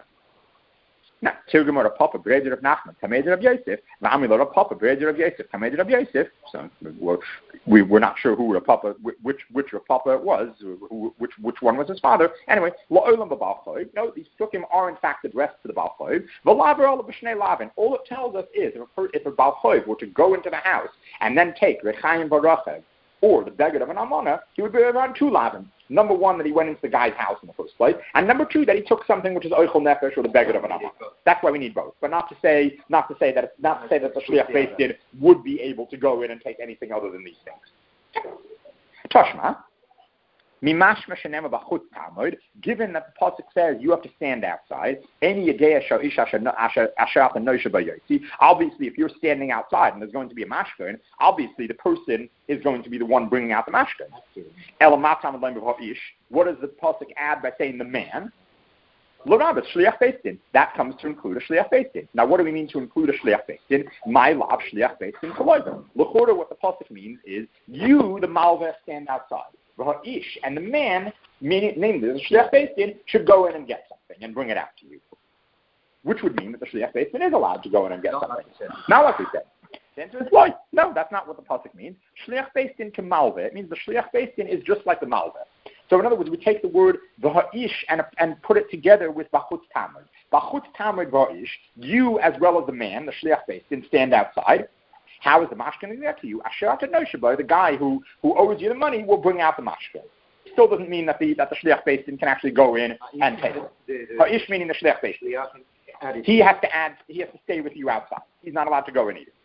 Now, Tirgum or Papa, Breder of Nachman, Kameder of Yosef, V'amilor of Papa, Breder of Yosef, Kameder of Yosef. So we're, we were not sure who Papa, which which Papa it was, who, which which one was his father. Anyway, La'olam b'Baal Choiv. No, these psukim are in fact addressed to the Baal Choiv. V'laver ola b'shnei lavin. All it tells us is if a, if a Baal Choiv were to go into the house and then take Rechaim Baruchev or the beggar of an almana, he would be around two lavin. Number one, that he went into the guy's house in the first place, and number two, that he took something which is oichel nefesh or the beggar of an almana. That's why we need both, but not to say, not to say that, not to say that the shliach beis din would be able to go in and take anything other than these things. Toshma, mimashma shenema b'chutz tamod. Given that the pasuk says you have to stand outside, any yedei asher ish asher asher noisha b'yotzi. Obviously, if you're standing outside and there's going to be a mashkin, obviously the person is going to be the one bringing out the mashkin. Elamatam adleim b'ha'ish. What does the pasuk add by saying the man? L'rabba shliach beis din. That comes to include a shliach beis din. Now, what do we mean to include a shliach beis din? My lav shliach beis din koloidim. L'chora, what the pasuk means is you, the malveh, stand outside. Ish, and the man, meaning, namely the Shliach Beis Din, should go in and get something and bring it out to you. Which would mean that the Shliach Beis Din is allowed to go in and get not something. Like not like we said. The answer is why. No, that's not what the pasuk means. Shliach Beis Din kemalveh. It means the Shliach Beis Din is just like the malveh. So in other words, we take the word v'ha'ish and and put it together with b'chutz tamid. B'chutz tamid v'ha'ish, you as well as the man, the Shliach Beis Din, stand outside. How is the mashkin going to get to you? Asherat Noshaba, the guy who, who owes you the money, will bring out the mashkin. Still doesn't mean that the that the shliach beis din can actually go in and take it. Ha'ish meaning the shliach beis din. He has to add. He has to stay with you outside. He's not allowed to go in either.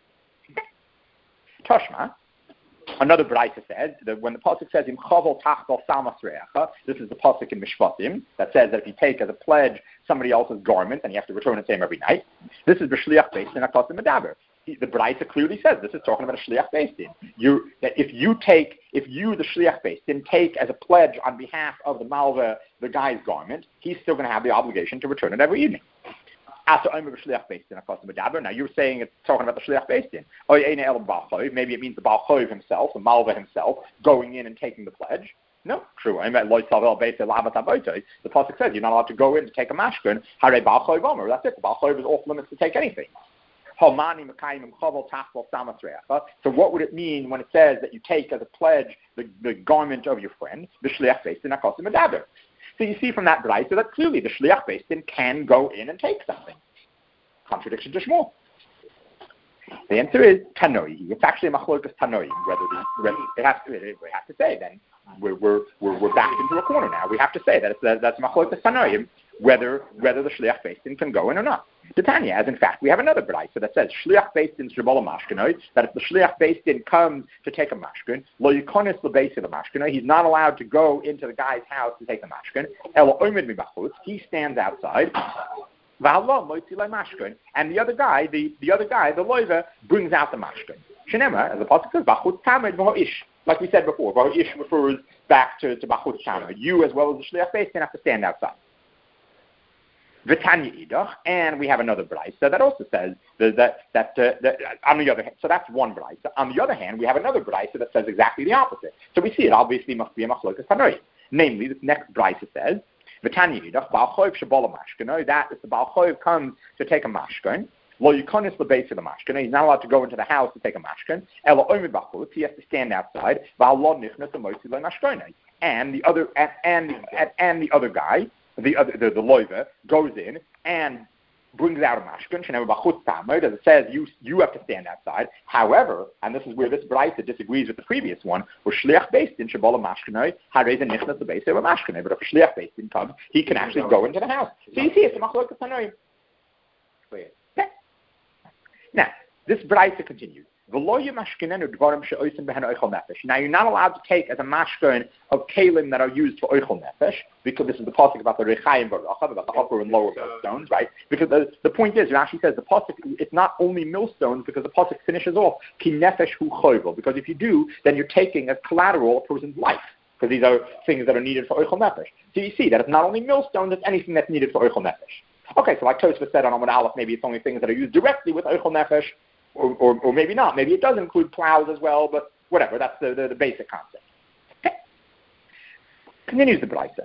Toshma. Another brayta says that when the pasuk says im chavel tachbal salmas re'echa, this is the pasuk in Mishpatim that says that if you take as a pledge somebody else's garment and you have to return it to him every night, this is b'shliach beis din akas medaber. The Braita clearly says this is talking about a shliach beis din. You that if you take, if you the shliach beis din take as a pledge on behalf of the malva the guy's garment, he's still going to have the obligation to return it every evening. Now you're saying it's talking about the shliach beis din. Maybe it means the Baal Choiv himself, the malva himself, going in and taking the pledge. No, true. The pasuk says you're not allowed to go in to take a mashkin. That's it. The Baal Choiv is off limits to take anything. So what would it mean when it says that you take as a pledge the, the garment of your friend, the shliach beis din akosim medaber? So you see from that brayta that clearly the shliach beis din can go in and take something. Contradiction to Shmuel. The answer is tanoi. It's actually a machlokas tanoi. Whether the whether it has to, we have to say then we're we're we're, we're backed into a corner now. We have to say that it's, that that's machlokas tanoi. Whether whether the shliach beis din can go in or not. The Tanya, as in fact, we have another brayso that says shliach beis din shebala mashkenoi, that if the shliach beis din comes to take a mashken, lo yikonis lebeis the mashkenoi, he's not allowed to go into the guy's house to take the mashken. Elo omed mibachutz, he stands outside. And the other guy, the, the other guy, the loiva, brings out the mashken. Shenema, as the pasuk says, bachutz tamed v'ho'ish. Like we said before, v'ho'ish refers back to, to bachutz tamed. You, as well as the shliach beis din, have to stand outside. V'tanya idach, and we have another brayso that also says that that, that, uh, that on the other hand, so that's one brayso. On the other hand, we have another brayso that says exactly the opposite. So we see it obviously must be a machlokas tanoim. Namely, the next brayso says. V'tanya idach, Baal Choiv shebala mashken. That if the Baal Choiv comes to take a mashken, lo yikonis lebeis of the mashken. He's not allowed to go into the house to take a mashken. Elo omed bachutz. He has to stand outside. V'al lo nichnas amotzi lo mashken. And the other and and, and and the other guy, the other the, the loiva, goes in and brings out a mashken. Shenema bachutz tamed, as it says, you you have to stand outside. However, and this is where this brayso disagrees with the previous one, where shliach beis din shebala mashkenoi harei nichnas lebeis of a mashkenoi. But if a shliach beis din comes, he can actually go into the house. So you see, it's a machlokas tanoim. Now, this brayso continues. Now, you're not allowed to take as a mashken of kalim that are used for oichel nefesh, because this is the pasuk about the rechayim baracha, about the upper and lower millstones, right? Because the, the point is, Rashi says the pasuk, it's not only millstones, because the pasuk finishes off ki nefesh hu choyvel, because if you do, then you're taking as collateral a person's life, because these are things that are needed for oichel nefesh. So you see that it's not only millstones, it's anything that's needed for oichel nefesh. Okay, so like Tosfos said on Amud Aleph, maybe it's only things that are used directly with oichel nefesh. Or, or, or maybe not. Maybe it does include plows as well, but whatever. That's the, the, the basic concept. Okay. Continues the brayso.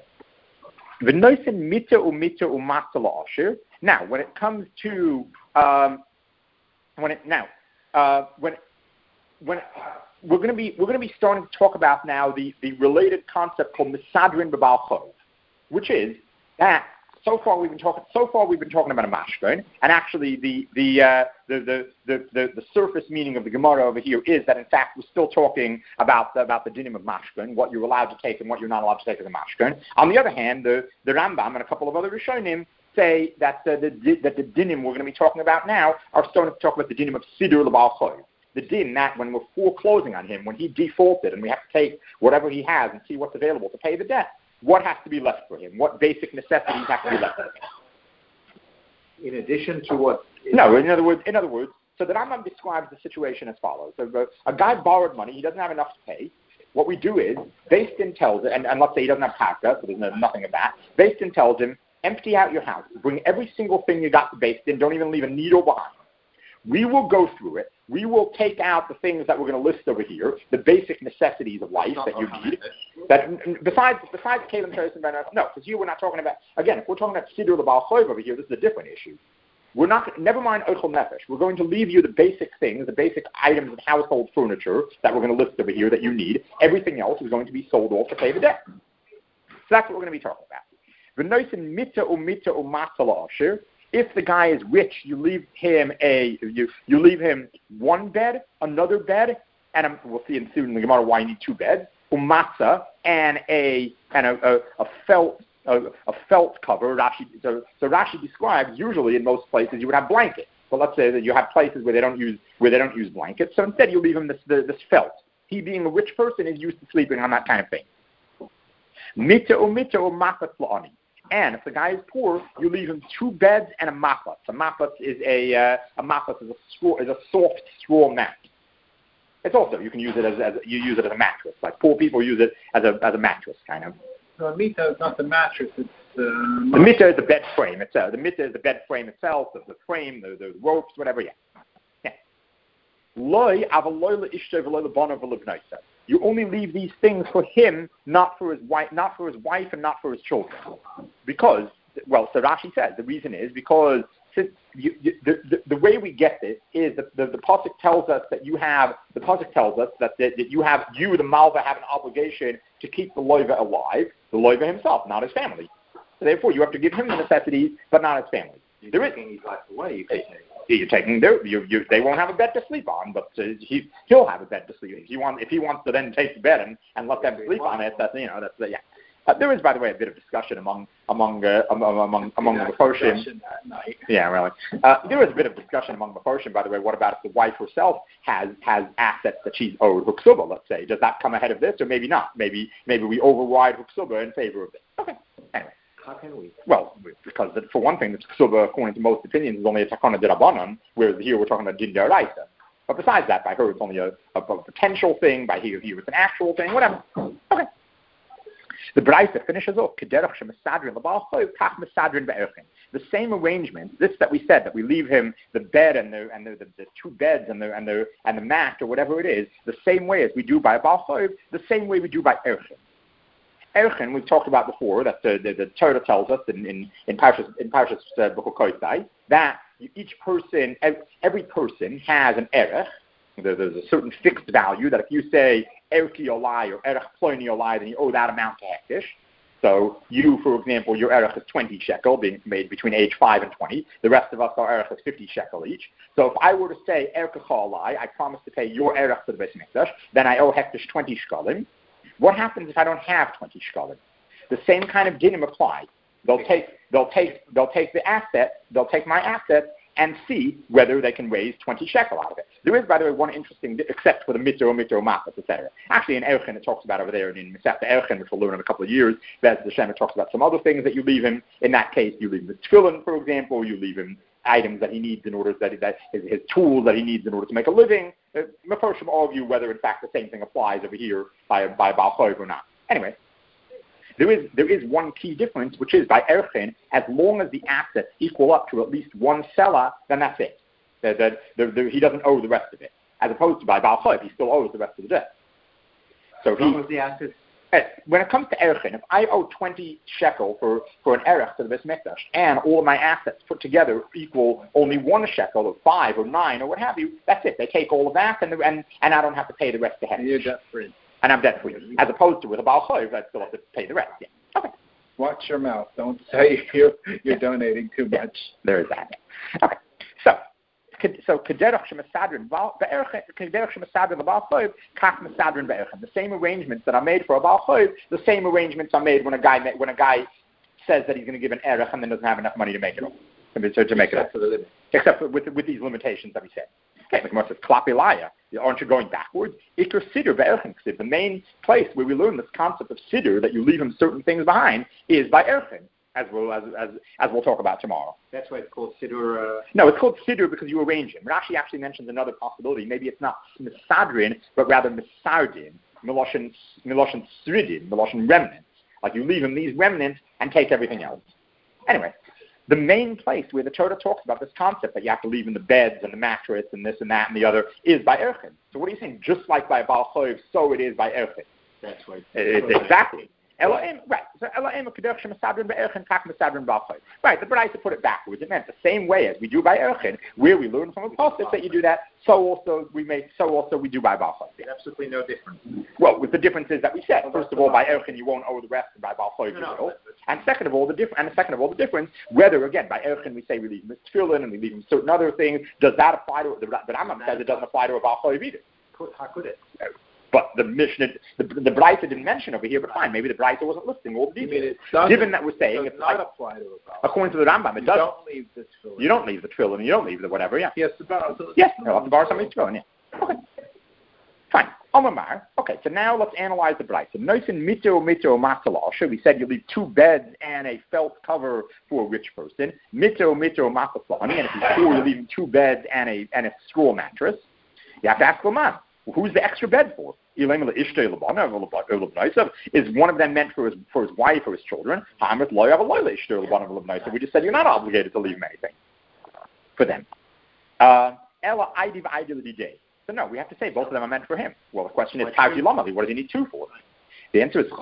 Now, when it comes to um, when it now uh, when when we're going to be we're going to be starting to talk about now the, the related concept called misadrin b'bal chov, which is that. So far we've been talking. So far we've been talking about a mashken, and actually the the, uh, the, the the the the surface meaning of the Gemara over here is that in fact we're still talking about the, about the dinim of mashken, what you're allowed to take and what you're not allowed to take as a mashken. On the other hand, the, the Rambam and a couple of other Rishonim say that uh, the that the dinim we're going to be talking about now are starting to talk about the dinim of siddur l'bal chov. The din that when we're foreclosing on him, when he defaulted, and we have to take whatever he has and see what's available to pay the debt. What has to be left for him? What basic necessities have to be left for him? In addition to what? No, in other words, in other words, so the Rambam describes the situation as follows: so a guy borrowed money, he doesn't have enough to pay. What we do is, Beis Din tells him, and, and let's say he doesn't have karka, so there's no, nothing of that. Beis Din tells him, empty out your house, bring every single thing you got to Beis Din, don't even leave a needle behind. We will go through it. We will take out the things that we're going to list over here, the basic necessities of life that you need. That besides besides Kalim Teres and Ben, no, because here we're not talking about. Again, if we're talking about Siddur l'Baal Chov over here, this is a different issue. We're not. Never mind Oichel Nefesh. We're going to leave you the basic things, the basic items of household furniture that we're going to list over here that you need. Everything else is going to be sold off to pay the debt. So that's what we're going to be talking about. V'noisen mita umita umatala asher. If the guy is rich, you leave him a you you leave him one bed, another bed, and a, we'll see in soon in the Gemara why you need two beds, umatzah, and a and a, a, a felt a, a felt cover. Rashi so, so Rashi describes usually in most places you would have blankets. So let's say that you have places where they don't use where they don't use blankets. So instead you leave him this this felt. He being a rich person is used to sleeping on that kind of thing. Mita umita umatzah la'ani. And if the guy is poor, you leave him two beds and a mafat. A mafat is a uh, a mafat is a straw is a soft straw mat. It's also you can use it as, as you use it as a mattress. Like poor people use it as a as a mattress kind of. No, the mita is not the mattress. It's uh, the mita is the bed frame itself. The mita is the bed frame itself. The, the frame, the, the ropes, whatever. Yeah. Yeah. Loi avaloy leishto v'lo lebanav v'lo b'noisa. You only leave these things for him, not for his wife, not for his wife, and not for his children, because well, so Rashi says the reason is because since you, you, the, the the way we get this is that the, the pasuk tells us that you have the pasuk tells us that, that that you have you the malva have an obligation to keep the loiva alive, the loiva himself, not his family. So therefore, you have to give him the necessities, but not his family. You're there taking is, his life away. You could say. You're taking their, you, you, they won't have a bed to sleep on, but uh, he, he'll have a bed to sleep. If he wants, if he wants to then take the bed and, and let them sleep on it, that's, you know, that's, uh, yeah. Uh, there is, by the way, a bit of discussion among among uh, among among, among the Mefarshim. Yeah, really. Uh, there is a bit of discussion among the Mefarshim, by the way. What about if the wife herself has has assets that she's owed Huksuba? Let's say, does that come ahead of this, or maybe not? Maybe maybe we override Huksuba in favor of this. Okay. Anyway. How can we? Well, because the, for one thing, the Ksuba, according to most opinions, is only a takana d'Rabbanan, whereas here we're talking about din d'Oraisa. But besides that, by her it's only a, a, a potential thing. By here, here it's an actual thing. Whatever. Okay. The Braisa finishes off kederach shemesadrin l'bal choiv kach mesadrin be'erchin. The same arrangement. This that we said that we leave him the bed and the and the, the, the two beds and the and the and the mat or whatever it is. The same way as we do by bal choiv. The same way we do by erchin. Erchin, we've talked about before, that the, the, the Torah tells us in in in Parshas in Parshas uh, B'Chokotai that each person, every person has an erech. There, there's a certain fixed value that if you say erchi olai or erech ploni olai, then you owe that amount to hektish. So you, for example, your erech is twenty shekel, being made between age five and twenty. The rest of us, our erech is fifty shekel each. So if I were to say erech olai, I promise to pay your erech to the Beis Mikdash, then I owe hektish twenty shekalim. What happens if I don't have twenty shekalim? The same kind of dinim apply. They'll take, they'll take, they'll take the asset, they'll take my asset, and see whether they can raise twenty shekel out of it. There is, by the way, one interesting, except for the mitzvah, mitzvah, matzah, et cetera. Actually, in Erchin, it talks about over there, and in Masechta Erchin, which we'll learn in a couple of years, that the Shem talks about some other things that you leave him. In that case, you leave him the tefillin, for example, you leave him items that he needs in order, that, that his, his tools that he needs in order to make a living. Uh, Mefarshim argue whether, in fact, the same thing applies over here by, by Baal Chayv or not. Anyway, There is there is one key difference, which is by Erchin, as long as the assets equal up to at least one seller, then that's it. The, the, the, the, he doesn't owe the rest of it. As opposed to by Baal Chayv, he still owes the rest of the debt. So as long he, as the assets... When it comes to Erchin, if I owe twenty shekel for, for an Erech to the Beis Mikdash, and all of my assets put together equal only one shekel, or five, or nine, or what have you, that's it. They take all of that, and the, and, and I don't have to pay the rest ahead. You're debt-free. And I'm debt-free. As opposed to with a Baal Chayv, I still have to pay the rest. Yeah. Okay. Watch your mouth. Don't say you're, you're donating too much. Yeah. There is that. Okay. So, so kederach shemesadrin kederach shemesadrin l'Baal Chayv kach mesadrin be'erchin. The same arrangements that are made for a Baal Chayv, the same arrangements are made when a guy when a guy says that he's going to give an erech and then doesn't have enough money to make it all. To, to make Except it for the limit. Except for with with these limitations that we said. Okay, the Gemara says klapilaya. Aren't you going backwards? Ikar siddur be'erchin. The main place where we learn this concept of siddur, that you leave him certain things behind, is by erchin, as we'll as as as we'll talk about tomorrow. That's why it's called siddur. Uh... No, it's called siddur because you arrange him. Rashi actually mentions another possibility. Maybe it's not misadrin, but rather misardin, miloshin miloshin sridin, miloshin remnants. Like you leave him these remnants and take everything else. Anyway. The main place where the Torah talks about this concept that you have to leave in the beds and the mattress and this and that and the other is by Erchin. So what are you saying? Just like by Baal Chayv, so it is by Erchin. That's right. It's exactly. Elohim, right. So Elohim kederach shemesadrin be'erchin kach mesadrin Baal Chayv. Right. The Braisa put it backwards. It meant the same way as we do by Erchin, where we learn from a pasuk that you do that. So also we make. So also we do by Baal Chayv. Absolutely no difference. Well, with the differences that we said. First of all, by Erchin you won't owe the rest, and by Baal Chayv you will. And second of all, the difference. And second of all, the difference. Whether again by Erchin we say we leave him tefillin and we leave him certain other things. Does that apply to the? The Rambam says it doesn't apply to a Baal Chayv either. How could it? But the Mishnah, the, the Braisa didn't mention over here, but fine, maybe the Braisa wasn't listing all the details. Given that we're saying it's not like, apply to a according to the Rambam, it you doesn't. Don't leave the tefillin. You don't leave the tefillin, and you don't leave the whatever, yeah. Yes, the bar. So yes, you'll have to borrow somebody's tefillin, yeah. Okay. Fine. Omar. Okay, so now let's analyze the Braisa. Noisin mito mito matalosha. We said you leave two beds and a felt cover for a rich person. Mito mito matalani. And if he's poor, you leave him two beds and a and a straw mattress. You have to ask Laman, well, who's the extra bed for? Is one of them meant for his for his wife or his children? We just said you're not obligated to leave him anything for them. Uh, so no, we have to say both of them are meant for him. Well, the question is, what does he need two for? The answer is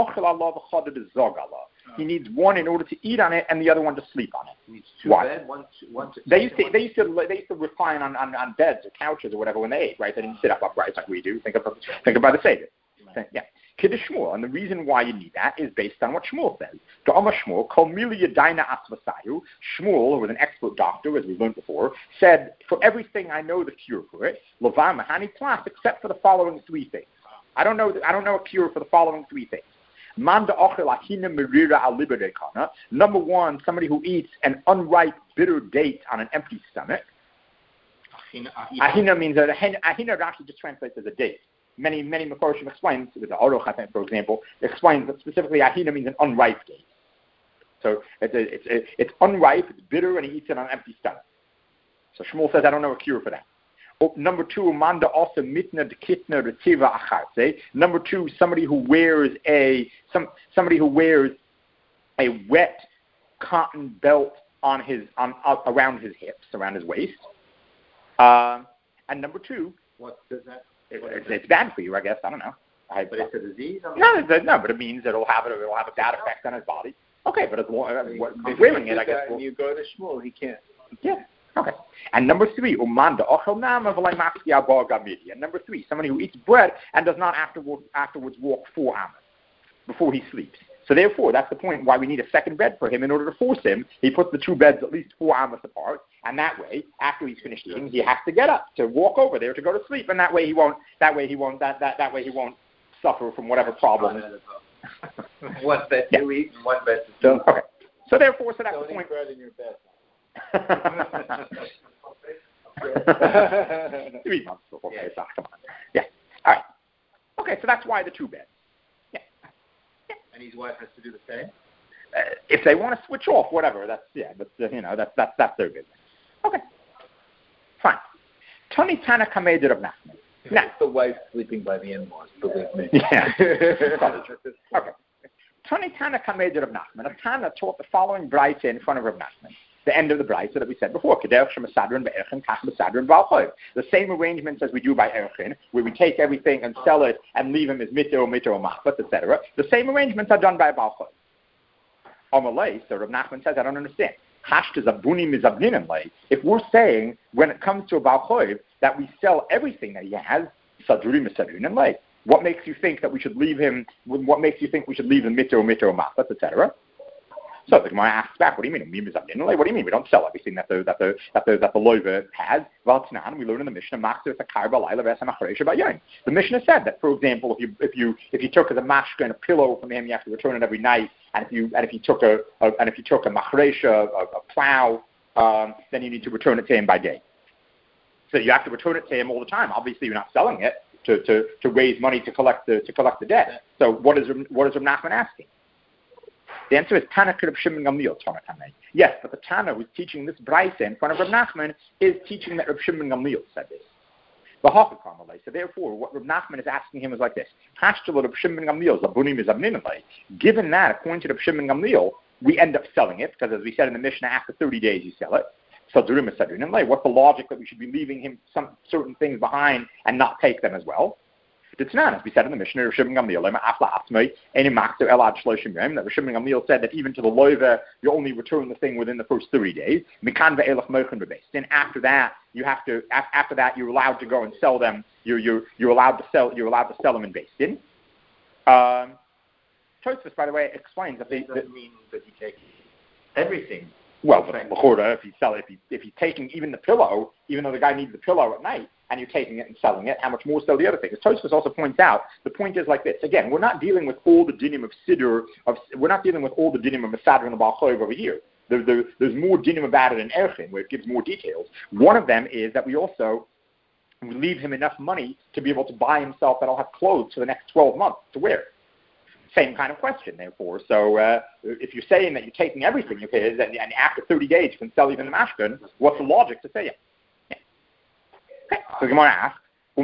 he needs one in order to eat on it and the other one to sleep on it. He needs two Why? bed, one to, one to they used to they used to they used to recline on, on, on beds or couches or whatever when they ate, right? They didn't sit up upright like we do. Think about think about the Savior. Yeah. Kiddush Shmuel, and the reason why you need that is based on what Shmuel says. To Amar Shmuel, Kol Milia Daina Asvasayu. Shmuel, who was an expert doctor, as we learned before, said, for everything I know the cure for it, Lavan Mahani Plas, except for the following three things. I don't know I don't know a cure for the following three things. Number one, somebody who eats an unripe, bitter date on an empty stomach. Ahina means that ahina actually just translates as a date. Many, many Mefarshim explains, with the Aruch, I think, for example, explains that specifically ahina means an unripe date. So it's, a, it's, a, it's unripe, it's bitter, and he eats it on an empty stomach. So Shmuel says, I don't know a cure for that. Oh, number two, manda also mitna de kitna retiva acharse. Number two, somebody who wears a some somebody who wears a wet cotton belt on his on uh, around his hips, around his waist. Uh, and number two, what does that? It, it's, it's bad for you, I guess. I don't know. I, but it's a disease. I mean, no, it's, no, but it means it'll have it. It'll have a bad effect on his body. Okay, but it's uh, what, wearing it, I guess. When you go to Shmuel, he can't. Yeah. Okay. And number three, umanda ochel nama v'lay maxi abor gamidi. And number three, somebody who eats bread and does not afterwards afterwards walk four amas before he sleeps. So therefore, that's the point why we need a second bed for him in order to force him. He puts the two beds at least four amas apart, and that way, after he's finished eating, he has to get up to walk over there to go to sleep, and that way he won't. That way he won't. That that, that way he won't suffer from whatever problem. One bed yeah. to eat and one bed to sleep. Okay. So therefore, so that's Don't the point. eat bread in your bed. Three months before yeah. Pesach. Come on. Yeah. All right. Okay, so that's why the two beds. Yeah. yeah. And his wife has to do the same. Uh, if they want to switch off, whatever. That's yeah. But uh, you know, that's that's that's their business. Okay. Fine. Tony Tana Kamed of Nachman. Now the wife sleeping by the in-laws. Believe me. Yeah. Okay. Tony Tana Kamed of Nachman. Tana taught the following brayta in front of Rav Nachman. The end of the brayta that we said before. The same arrangements as we do by Erchin, where we take everything and sell it and leave him as mitter or mitter or machbet, et cetera. The same arrangements are done by a Baal Choiv. Amalei, so Rav Nachman says, I don't understand. If we're saying, when it comes to a Baal Choiv, that we sell everything that he has, what makes you think that we should leave him, what makes you think we should leave him mitter or mitter or machbet, et cetera? So the Gemara asks back, what do you mean? What do you mean? We don't sell everything that the that the that the that the loiva has. We learn in the Mishnah, the Mishnah said that, for example, if you if you if you took as a mashka and a pillow from him, you have to return it every night. And if you and if you took a, a and if you took a machresha, a, a plow, um, then you need to return it to him by day. So you have to return it to him all the time. Obviously, you're not selling it to, to, to raise money to collect the to collect the debt. So what is what is Rav Nachman asking? The answer is Tana Reb Shimon Gamliel. Yes, but the Tana who's teaching this brayta in front of Reb Nachman is teaching that Reb Shimon Gamliel said this. So therefore, what Reb Nachman is asking him is like this: given that, according to Reb Shimon Gamliel, we end up selling it because, as we said in the Mishnah, after thirty days you sell it. What's the logic that we should be leaving him some certain things behind and not take them as well? It's not, as we said in the Mishnah, Rav Shimon Gamliel, that Rav Shimon Gamliel said that even to the loiva, you only return the thing within the first thirty days. Then after that, you have to. After that, you're allowed to go and sell them. You're you're you're allowed to sell. You're allowed to sell them in Beis Din. Um, Tosfos, by the way, explains that it they doesn't mean that you take everything. Well, but if he's selling, if he if he's taking even the pillow, even though the guy needs the pillow at night, and you're taking it and selling it, how much more so the other thing? As Tosfos also points out, the point is like this. Again, we're not dealing with all the dinim of siddur, of we're not dealing with all the dinim of Mesader and the Baal Choiv over here. There, there, there's more dinim about it in Erchin, where it gives more details. One of them is that we also we leave him enough money to be able to buy himself that he'll have clothes for the next twelve months to wear. Same kind of question, therefore. So uh, if you're saying that you're taking everything of his, and, and after thirty days you can sell even the mashkin, what's the logic to say it? Yeah. Okay. So the Gemara asks,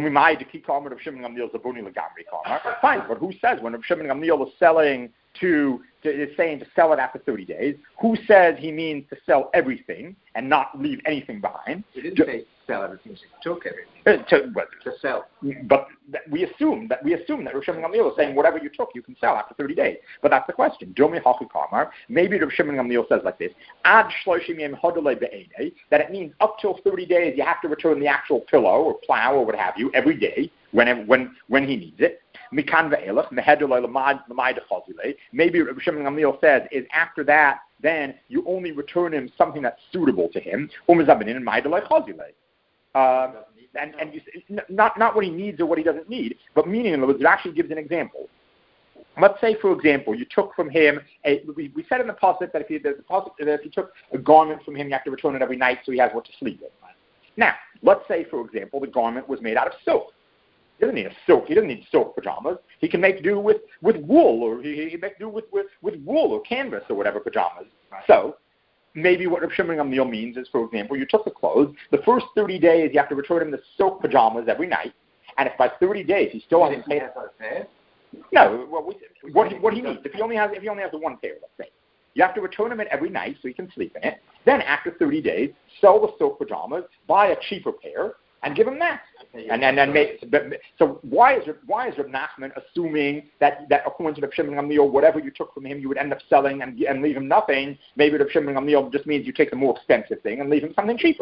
fine, but who says when Rav Shimon Gamliel is selling to, to is saying to sell it after thirty days, who says he means to sell everything and not leave anything behind? He didn't say sell everything, he took everything. Uh, to, but, to sell. But th- we assume that we assume that Rav Shimon Gamliel is saying whatever you took, you can sell after thirty days. But that's the question. Maybe Rav Shimon Gamliel says like this: Ad shloshim yem hodolei be'enei, that it means up till thirty days you have to return the actual pillow or plow or what have you every day whenever when when he needs it. Mikan ve'elach mehedolei l'may dechazilei. Maybe Rav Shimon Gamliel says is after that then you only return him something that's suitable to him. Umezabinin and ma'idolei chazilei. Um, and and you, not not what he needs or what he doesn't need, but meaning in other words, it actually gives an example. Let's say, for example, you took from him, a, we, we said in the pasuk that if you, the pasuk, that if you took a garment from him, you have to return it every night so he has what to sleep in. Now, let's say, for example, the garment was made out of silk. He doesn't need a silk. He doesn't need silk pajamas. He can make do with, with wool, or he, he can make do with, with, with wool or canvas or whatever pajamas. Right. So maybe what Rav Shimon Gamliel means is, for example, you took the clothes. The first thirty days, you have to return him the silk pajamas every night. And if by thirty days he still hasn't paid, no, well, we, what he, what he needs, if he only has if he only has the one pair, let's say, you have to return him it every night so he can sleep in it. Then after thirty days, sell the silk pajamas, buy a cheaper pair, and give him that. And then, and make, so why is why is Reb Nachman assuming that, that according to Reb Shimon Gamliel, whatever you took from him, you would end up selling and, and leave him nothing? Maybe Reb Shimon Gamliel just means you take the more expensive thing and leave him something cheaper.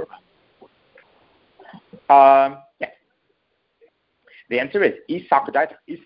Um, yeah. The answer is because if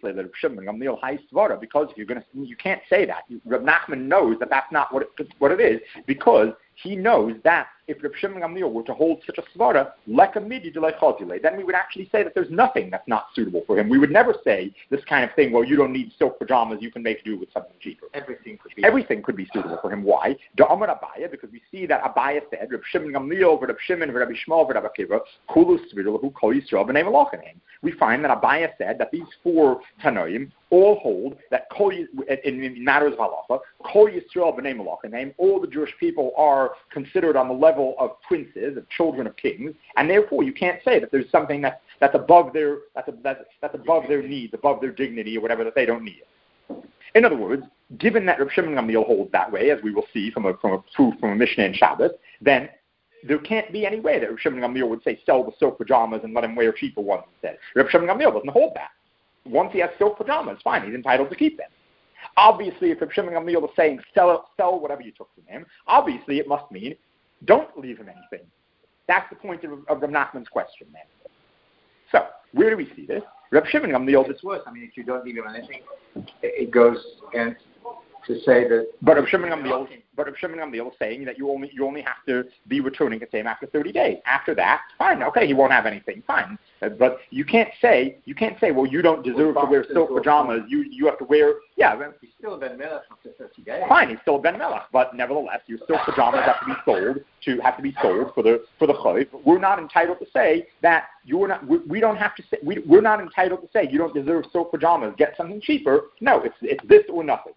you're going to, you can't say that. Reb Nachman knows that that's not what it, what it is, because he knows that if Reb Shimon Gamliel were to hold such a svara, then we would actually say that there's nothing that's not suitable for him. We would never say this kind of thing, well, you don't need silk pajamas, you can make do with something cheaper. Everything could be Everything could be suitable for him. Why? Abaya, because we see that Abaya said, Reb Shimon Gamliel, Reb Shimon, Reb Shmuel, Reb Akiva, Kulu Svidul, who Kol Yisrael b'nei Malachim. We find that Abaya said that these four Tanoim all hold that Kol, in, in matters of halacha, Kol Yisrael b'nei Malachim, all the Jewish people are considered on the level of princes, of children of kings, and therefore you can't say that there's something that's, that's above their that's, a, that's, that's above their needs, above their dignity, or whatever, that they don't need. In other words, given that Reb Shimon Gamliel holds that way, as we will see from a from a proof from a Mishnah and Shabbos, then there can't be any way that Reb Shimon Gamliel would say sell the silk pajamas and let him wear cheaper ones instead. Reb Shimon Gamliel doesn't hold that. Once he has silk pajamas, fine, he's entitled to keep them. Obviously, if Reb Shimon Gamliel is saying sell sell whatever you took from him, obviously it must mean don't leave him anything. That's the point of, of Reb Nachman's question, then. So, where do we see this? Reb Shimon Gamliel. It's worse. I mean, if you don't leave him anything, it goes against to say that. But Reb Shimon Gamliel, but Reb Shimon Gamliel is saying that you only you only have to be returning it to him after thirty days. After that, fine, okay, he won't have anything, fine. But you can't say you can't say, well, you don't deserve well, to wear silk pajamas. You you have to wear yeah. He's still Ben Melech after thirty days. Fine, he's still Ben Melech, but nevertheless, your silk pajamas have to be sold to have to be sold for the for the chayv. We're not entitled to say that you're not. We, we don't have to say we we're not entitled to say you don't deserve silk pajamas. Get something cheaper. No, it's it's this or nothing.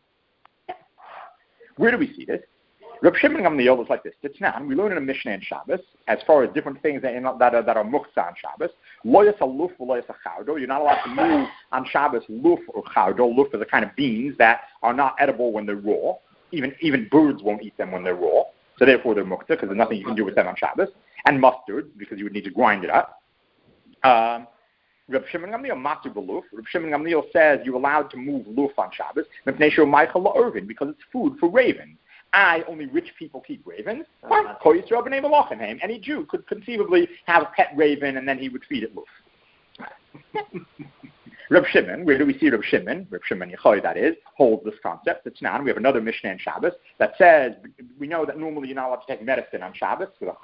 Where do we see this? Reb Shimon Gamliel is like this. It's now, we learn in a Mishnah and Shabbos, as far as different things that are, that are, that are muktzah on Shabbos. Lo yasa luf, lo yasa chaudo. You're not allowed to move on Shabbos luf or chaudo. Luf is a kind of beans that are not edible when they're raw. Even even birds won't eat them when they're raw. So therefore they're muktzah, because there's nothing you can do with them on Shabbos. And mustard, because you would need to grind it up. Um, Reb Shimon Gamliel matur b'luf. Reb Shimon Gamliel says you're allowed to move luf on Shabbos because it's food for ravens. I, only rich people keep ravens. Fine. Kol Yisrael b'nei Malachim. Any Jew could conceivably have a pet raven and then he would feed it luf. Reb Shimon, where do we see Reb Shimon? Reb Shimon Yochai, that is, holds this concept. It's now, we have another Mishnah in Shabbos that says, we know that normally you're not allowed to take medicine on Shabbos, because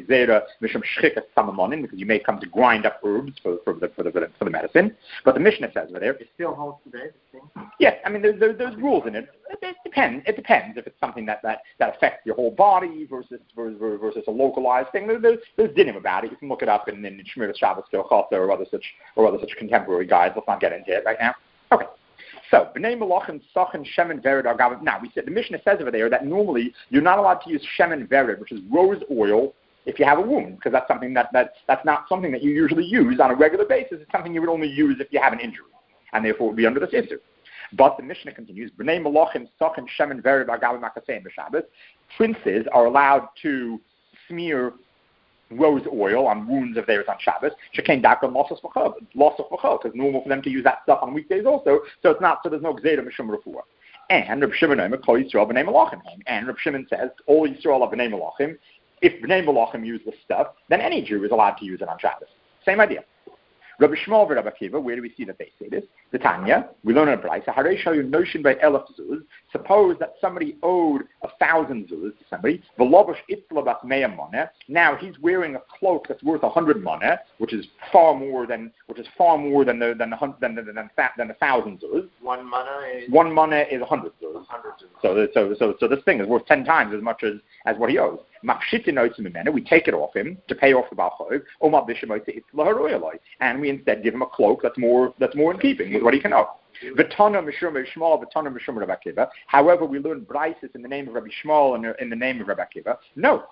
you may come to grind up herbs for, for, the, for, the, for the medicine. But the Mishnah says over there, it still holds today. Yes, I mean, there, there, there's rules in it. It, it depends. It depends if it's something that, that, that affects your whole body versus versus, versus a localized thing. There, there's there's dinim about it. You can look it up in, in Shmir Shabbos Kilchasa or other such or other such contemporary guides. Let's not get into it right now. Okay. So, b'nei malachim sachin shemen vered argav. Now, we said the Mishnah says over there that normally you're not allowed to use shemen vered, which is rose oil, if you have a wound, because that's something that, that that's not something that you usually use on a regular basis. It's something you would only use if you have an injury, and therefore would be under this issue. But the Mishnah continues, b'nei malachim sachin shemen vered argav makasein b'Shabbos. Princes are allowed to smear rose oil on wounds of theirs on Shabbos. Shekain dakar losos v'chol, losos v'chol, because normal for them to use that stuff on weekdays also. So it's not. So there's no gzeira mishum refuah. And Reb Shimon Omer kol Yisrael b'nei malachim. And Reb Shimon says all Yisrael are b'nei malachim. If b'nei malachim use this stuff, then any Jew is allowed to use it on Shabbos. Same idea. Rabbi Shmuel and Rabbi Akiva, where do we see that they say this? The Tanya, we learn in a Braisa, suppose that somebody owed a thousand zuz to somebody. V'lovash itzla bas mea moneh. Now he's wearing a cloak that's worth a hundred moneh, which is far more than which is far more than the than the than the, than, the, than the thousand zuz. One moneh is one moneh is a hundred zuz. hundred zuz. So so so so this thing is worth ten times as much as, as what he owes. We take it off him to pay off the Balchov, and we instead give him a cloak that's more that's more in keeping with what he can owe. However, we learn Braisis in the name of Rabbi Shmuel and in the name of Rabbi Akiva. No,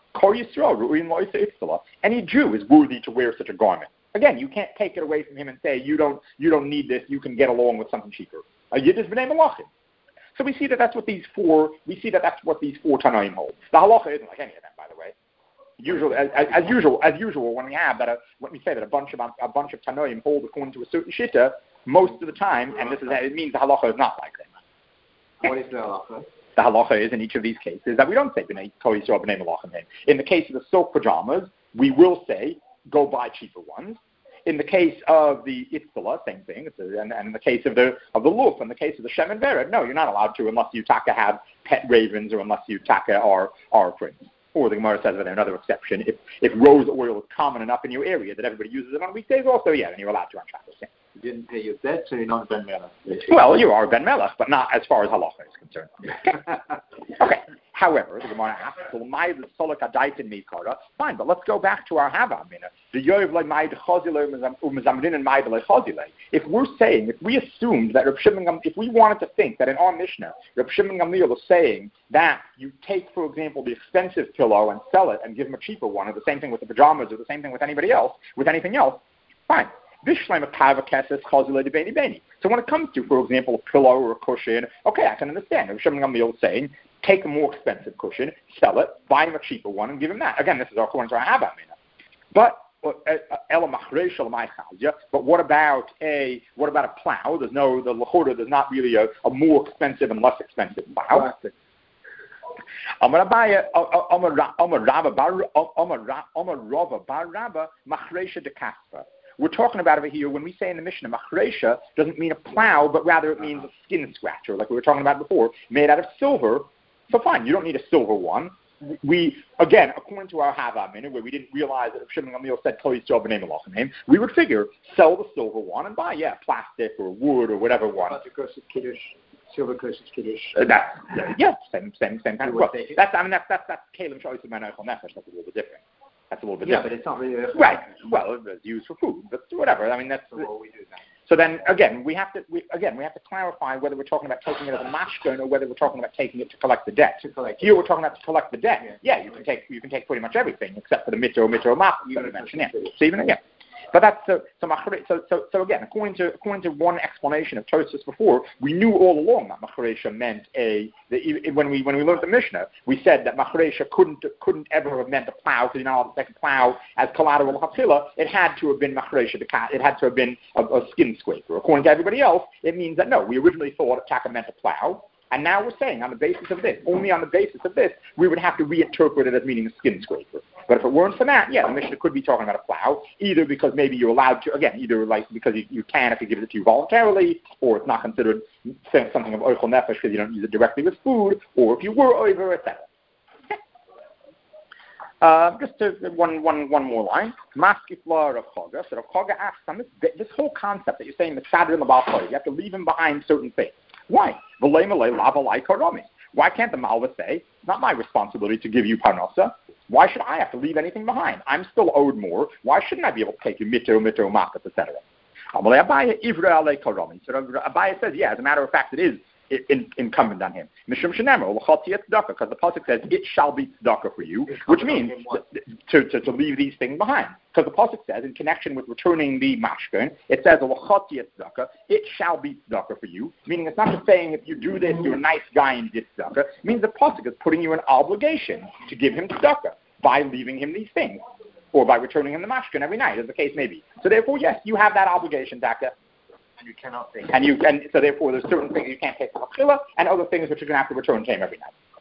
any Jew is worthy to wear such a garment. Again, you can't take it away from him and say you don't you don't need this. You can get along with something cheaper. A Yid is b'nei malachim. So we see that that's what these four. We see that that's what these four Tanoim hold. The halacha isn't like any of them, by the way. Usually, as, as, as usual, as usual, when we have that, uh, when we say that a bunch of a bunch of Tanoim hold according to a certain shitta, most of the time, and this is it means the halacha is not like that. What is the halacha? The halacha is in each of these cases that we don't say b'nei kol yisrael b'nei malachim. In the case of the silk pajamas, we will say go buy cheaper ones. In the case of the Itzala, same thing. It's a, and, and in the case of the of the Luf, in the case of the Shem and Vered, no, you're not allowed to unless you taka have pet ravens or unless you taka are are prince. Or the Gemara says that another exception, if if rose oil is common enough in your area that everybody uses it on weekdays, also yeah, then you're allowed to on Shabbos. Yeah. You didn't pay your debt, so you're not Ben Melech. Well, you are Ben Melech, but not as far as halacha is concerned. Okay. However, the Gemara asks, fine, but let's go back to our Hava. If we're saying, if we assumed that Reb Shimon, if we wanted to think that in our Mishnah, Reb Shimon Gamliel is saying that you take, for example, the expensive pillow and sell it and give him a cheaper one, or the same thing with the pajamas, or the same thing with anybody else, with anything else, fine. So when it comes to, for example, a pillow or a cushion, okay, I can understand. Reb Shimon Gamliel is saying, take a more expensive cushion, sell it, buy him a cheaper one, and give him that. Again, this is according to our Hava. But but what about a what about a plow? There's no the lachora. There's not really a, a more expensive and less expensive plow. Amar Abaya, Amar Amar Rava Bar Amar Rava Bar Rava Machresha de Kaspa. We're talking about over here when we say in the Mishnah, Machresha doesn't mean a plow, but rather it means a skin scratcher, like we were talking about before, made out of silver. So fine, you don't need a silver one. We, again, according to our Hava minute, where we didn't realize that if Shimon Gamliel said, we would figure, sell the silver one and buy, yeah, plastic or wood or whatever one. Plastic versus Kiddush, silver versus Kiddush. Uh, that, yeah, same, same, same kind of, well, that's, I mean, that's, that's, that's Kalim Shoyz of Menachel Nefesh, that's a little bit different. That's a little bit yeah, different. but it's not really a right. Well, it's used for food, but whatever. I mean, that's so what we do then. So then, again, we have to we, again we have to clarify whether we're talking about taking it as a mashkon or whether we're talking about taking it to collect the debt. To collect Here we're talking about to collect the debt. Yeah, yeah you can take you can take pretty much everything except for the mitzvah or mitzvah or map you mentioned. Yeah. So even again. But that's so so, so so so again, according to according to one explanation of Tosfos before, we knew all along that Macharesha meant a the, when we when we learned the Mishnah, we said that Macharesha couldn't couldn't ever have meant a plow because you're not allowed to take a plow as collateral hatchila. It had to have been Macharesha the cat. It had to have been a, a skin scraper. According to everybody else, it means that no, we originally thought Taka meant a plow. And now we're saying on the basis of this, only on the basis of this, we would have to reinterpret it as meaning a skin scraper. But if it weren't for that, yeah, the Mishnah could be talking about a plow, either because maybe you're allowed to, again, either like because you, you can if he gives it to you voluntarily, or it's not considered something of oichel nefesh because you don't use it directly with food, or if you were over, et cetera. Uh, just to, one, one, one more line. Maskifla Rav Chaga. So Rav Chaga asks on this, this whole concept that you're saying the tzaddik in the Balchoi, you have to leave him behind certain things. Why? Why can't the Malva say, it's not my responsibility to give you parnasa. Why should I have to leave anything behind? I'm still owed more. Why shouldn't I be able to take you mito, mito, makas, et cetera? So Abaye says, yeah, as a matter of fact, it is in, incumbent on him. Because the pasuk says, it shall be tzedakah for you, which means to, to, to leave these things behind. Because the pasuk says, in connection with returning the mashkin, it says, it shall be tzedakah for you, meaning it's not just saying if you do this, you're a nice guy and did tzedakah. It means the pasuk is putting you an obligation to give him tzedakah by leaving him these things, or by returning him the mashkin every night, as the case may be. So therefore, yes, you have that obligation, Taka. And you cannot take and you and so therefore there's certain things you can't take from Achila and other things which you're going to have to return to him every night.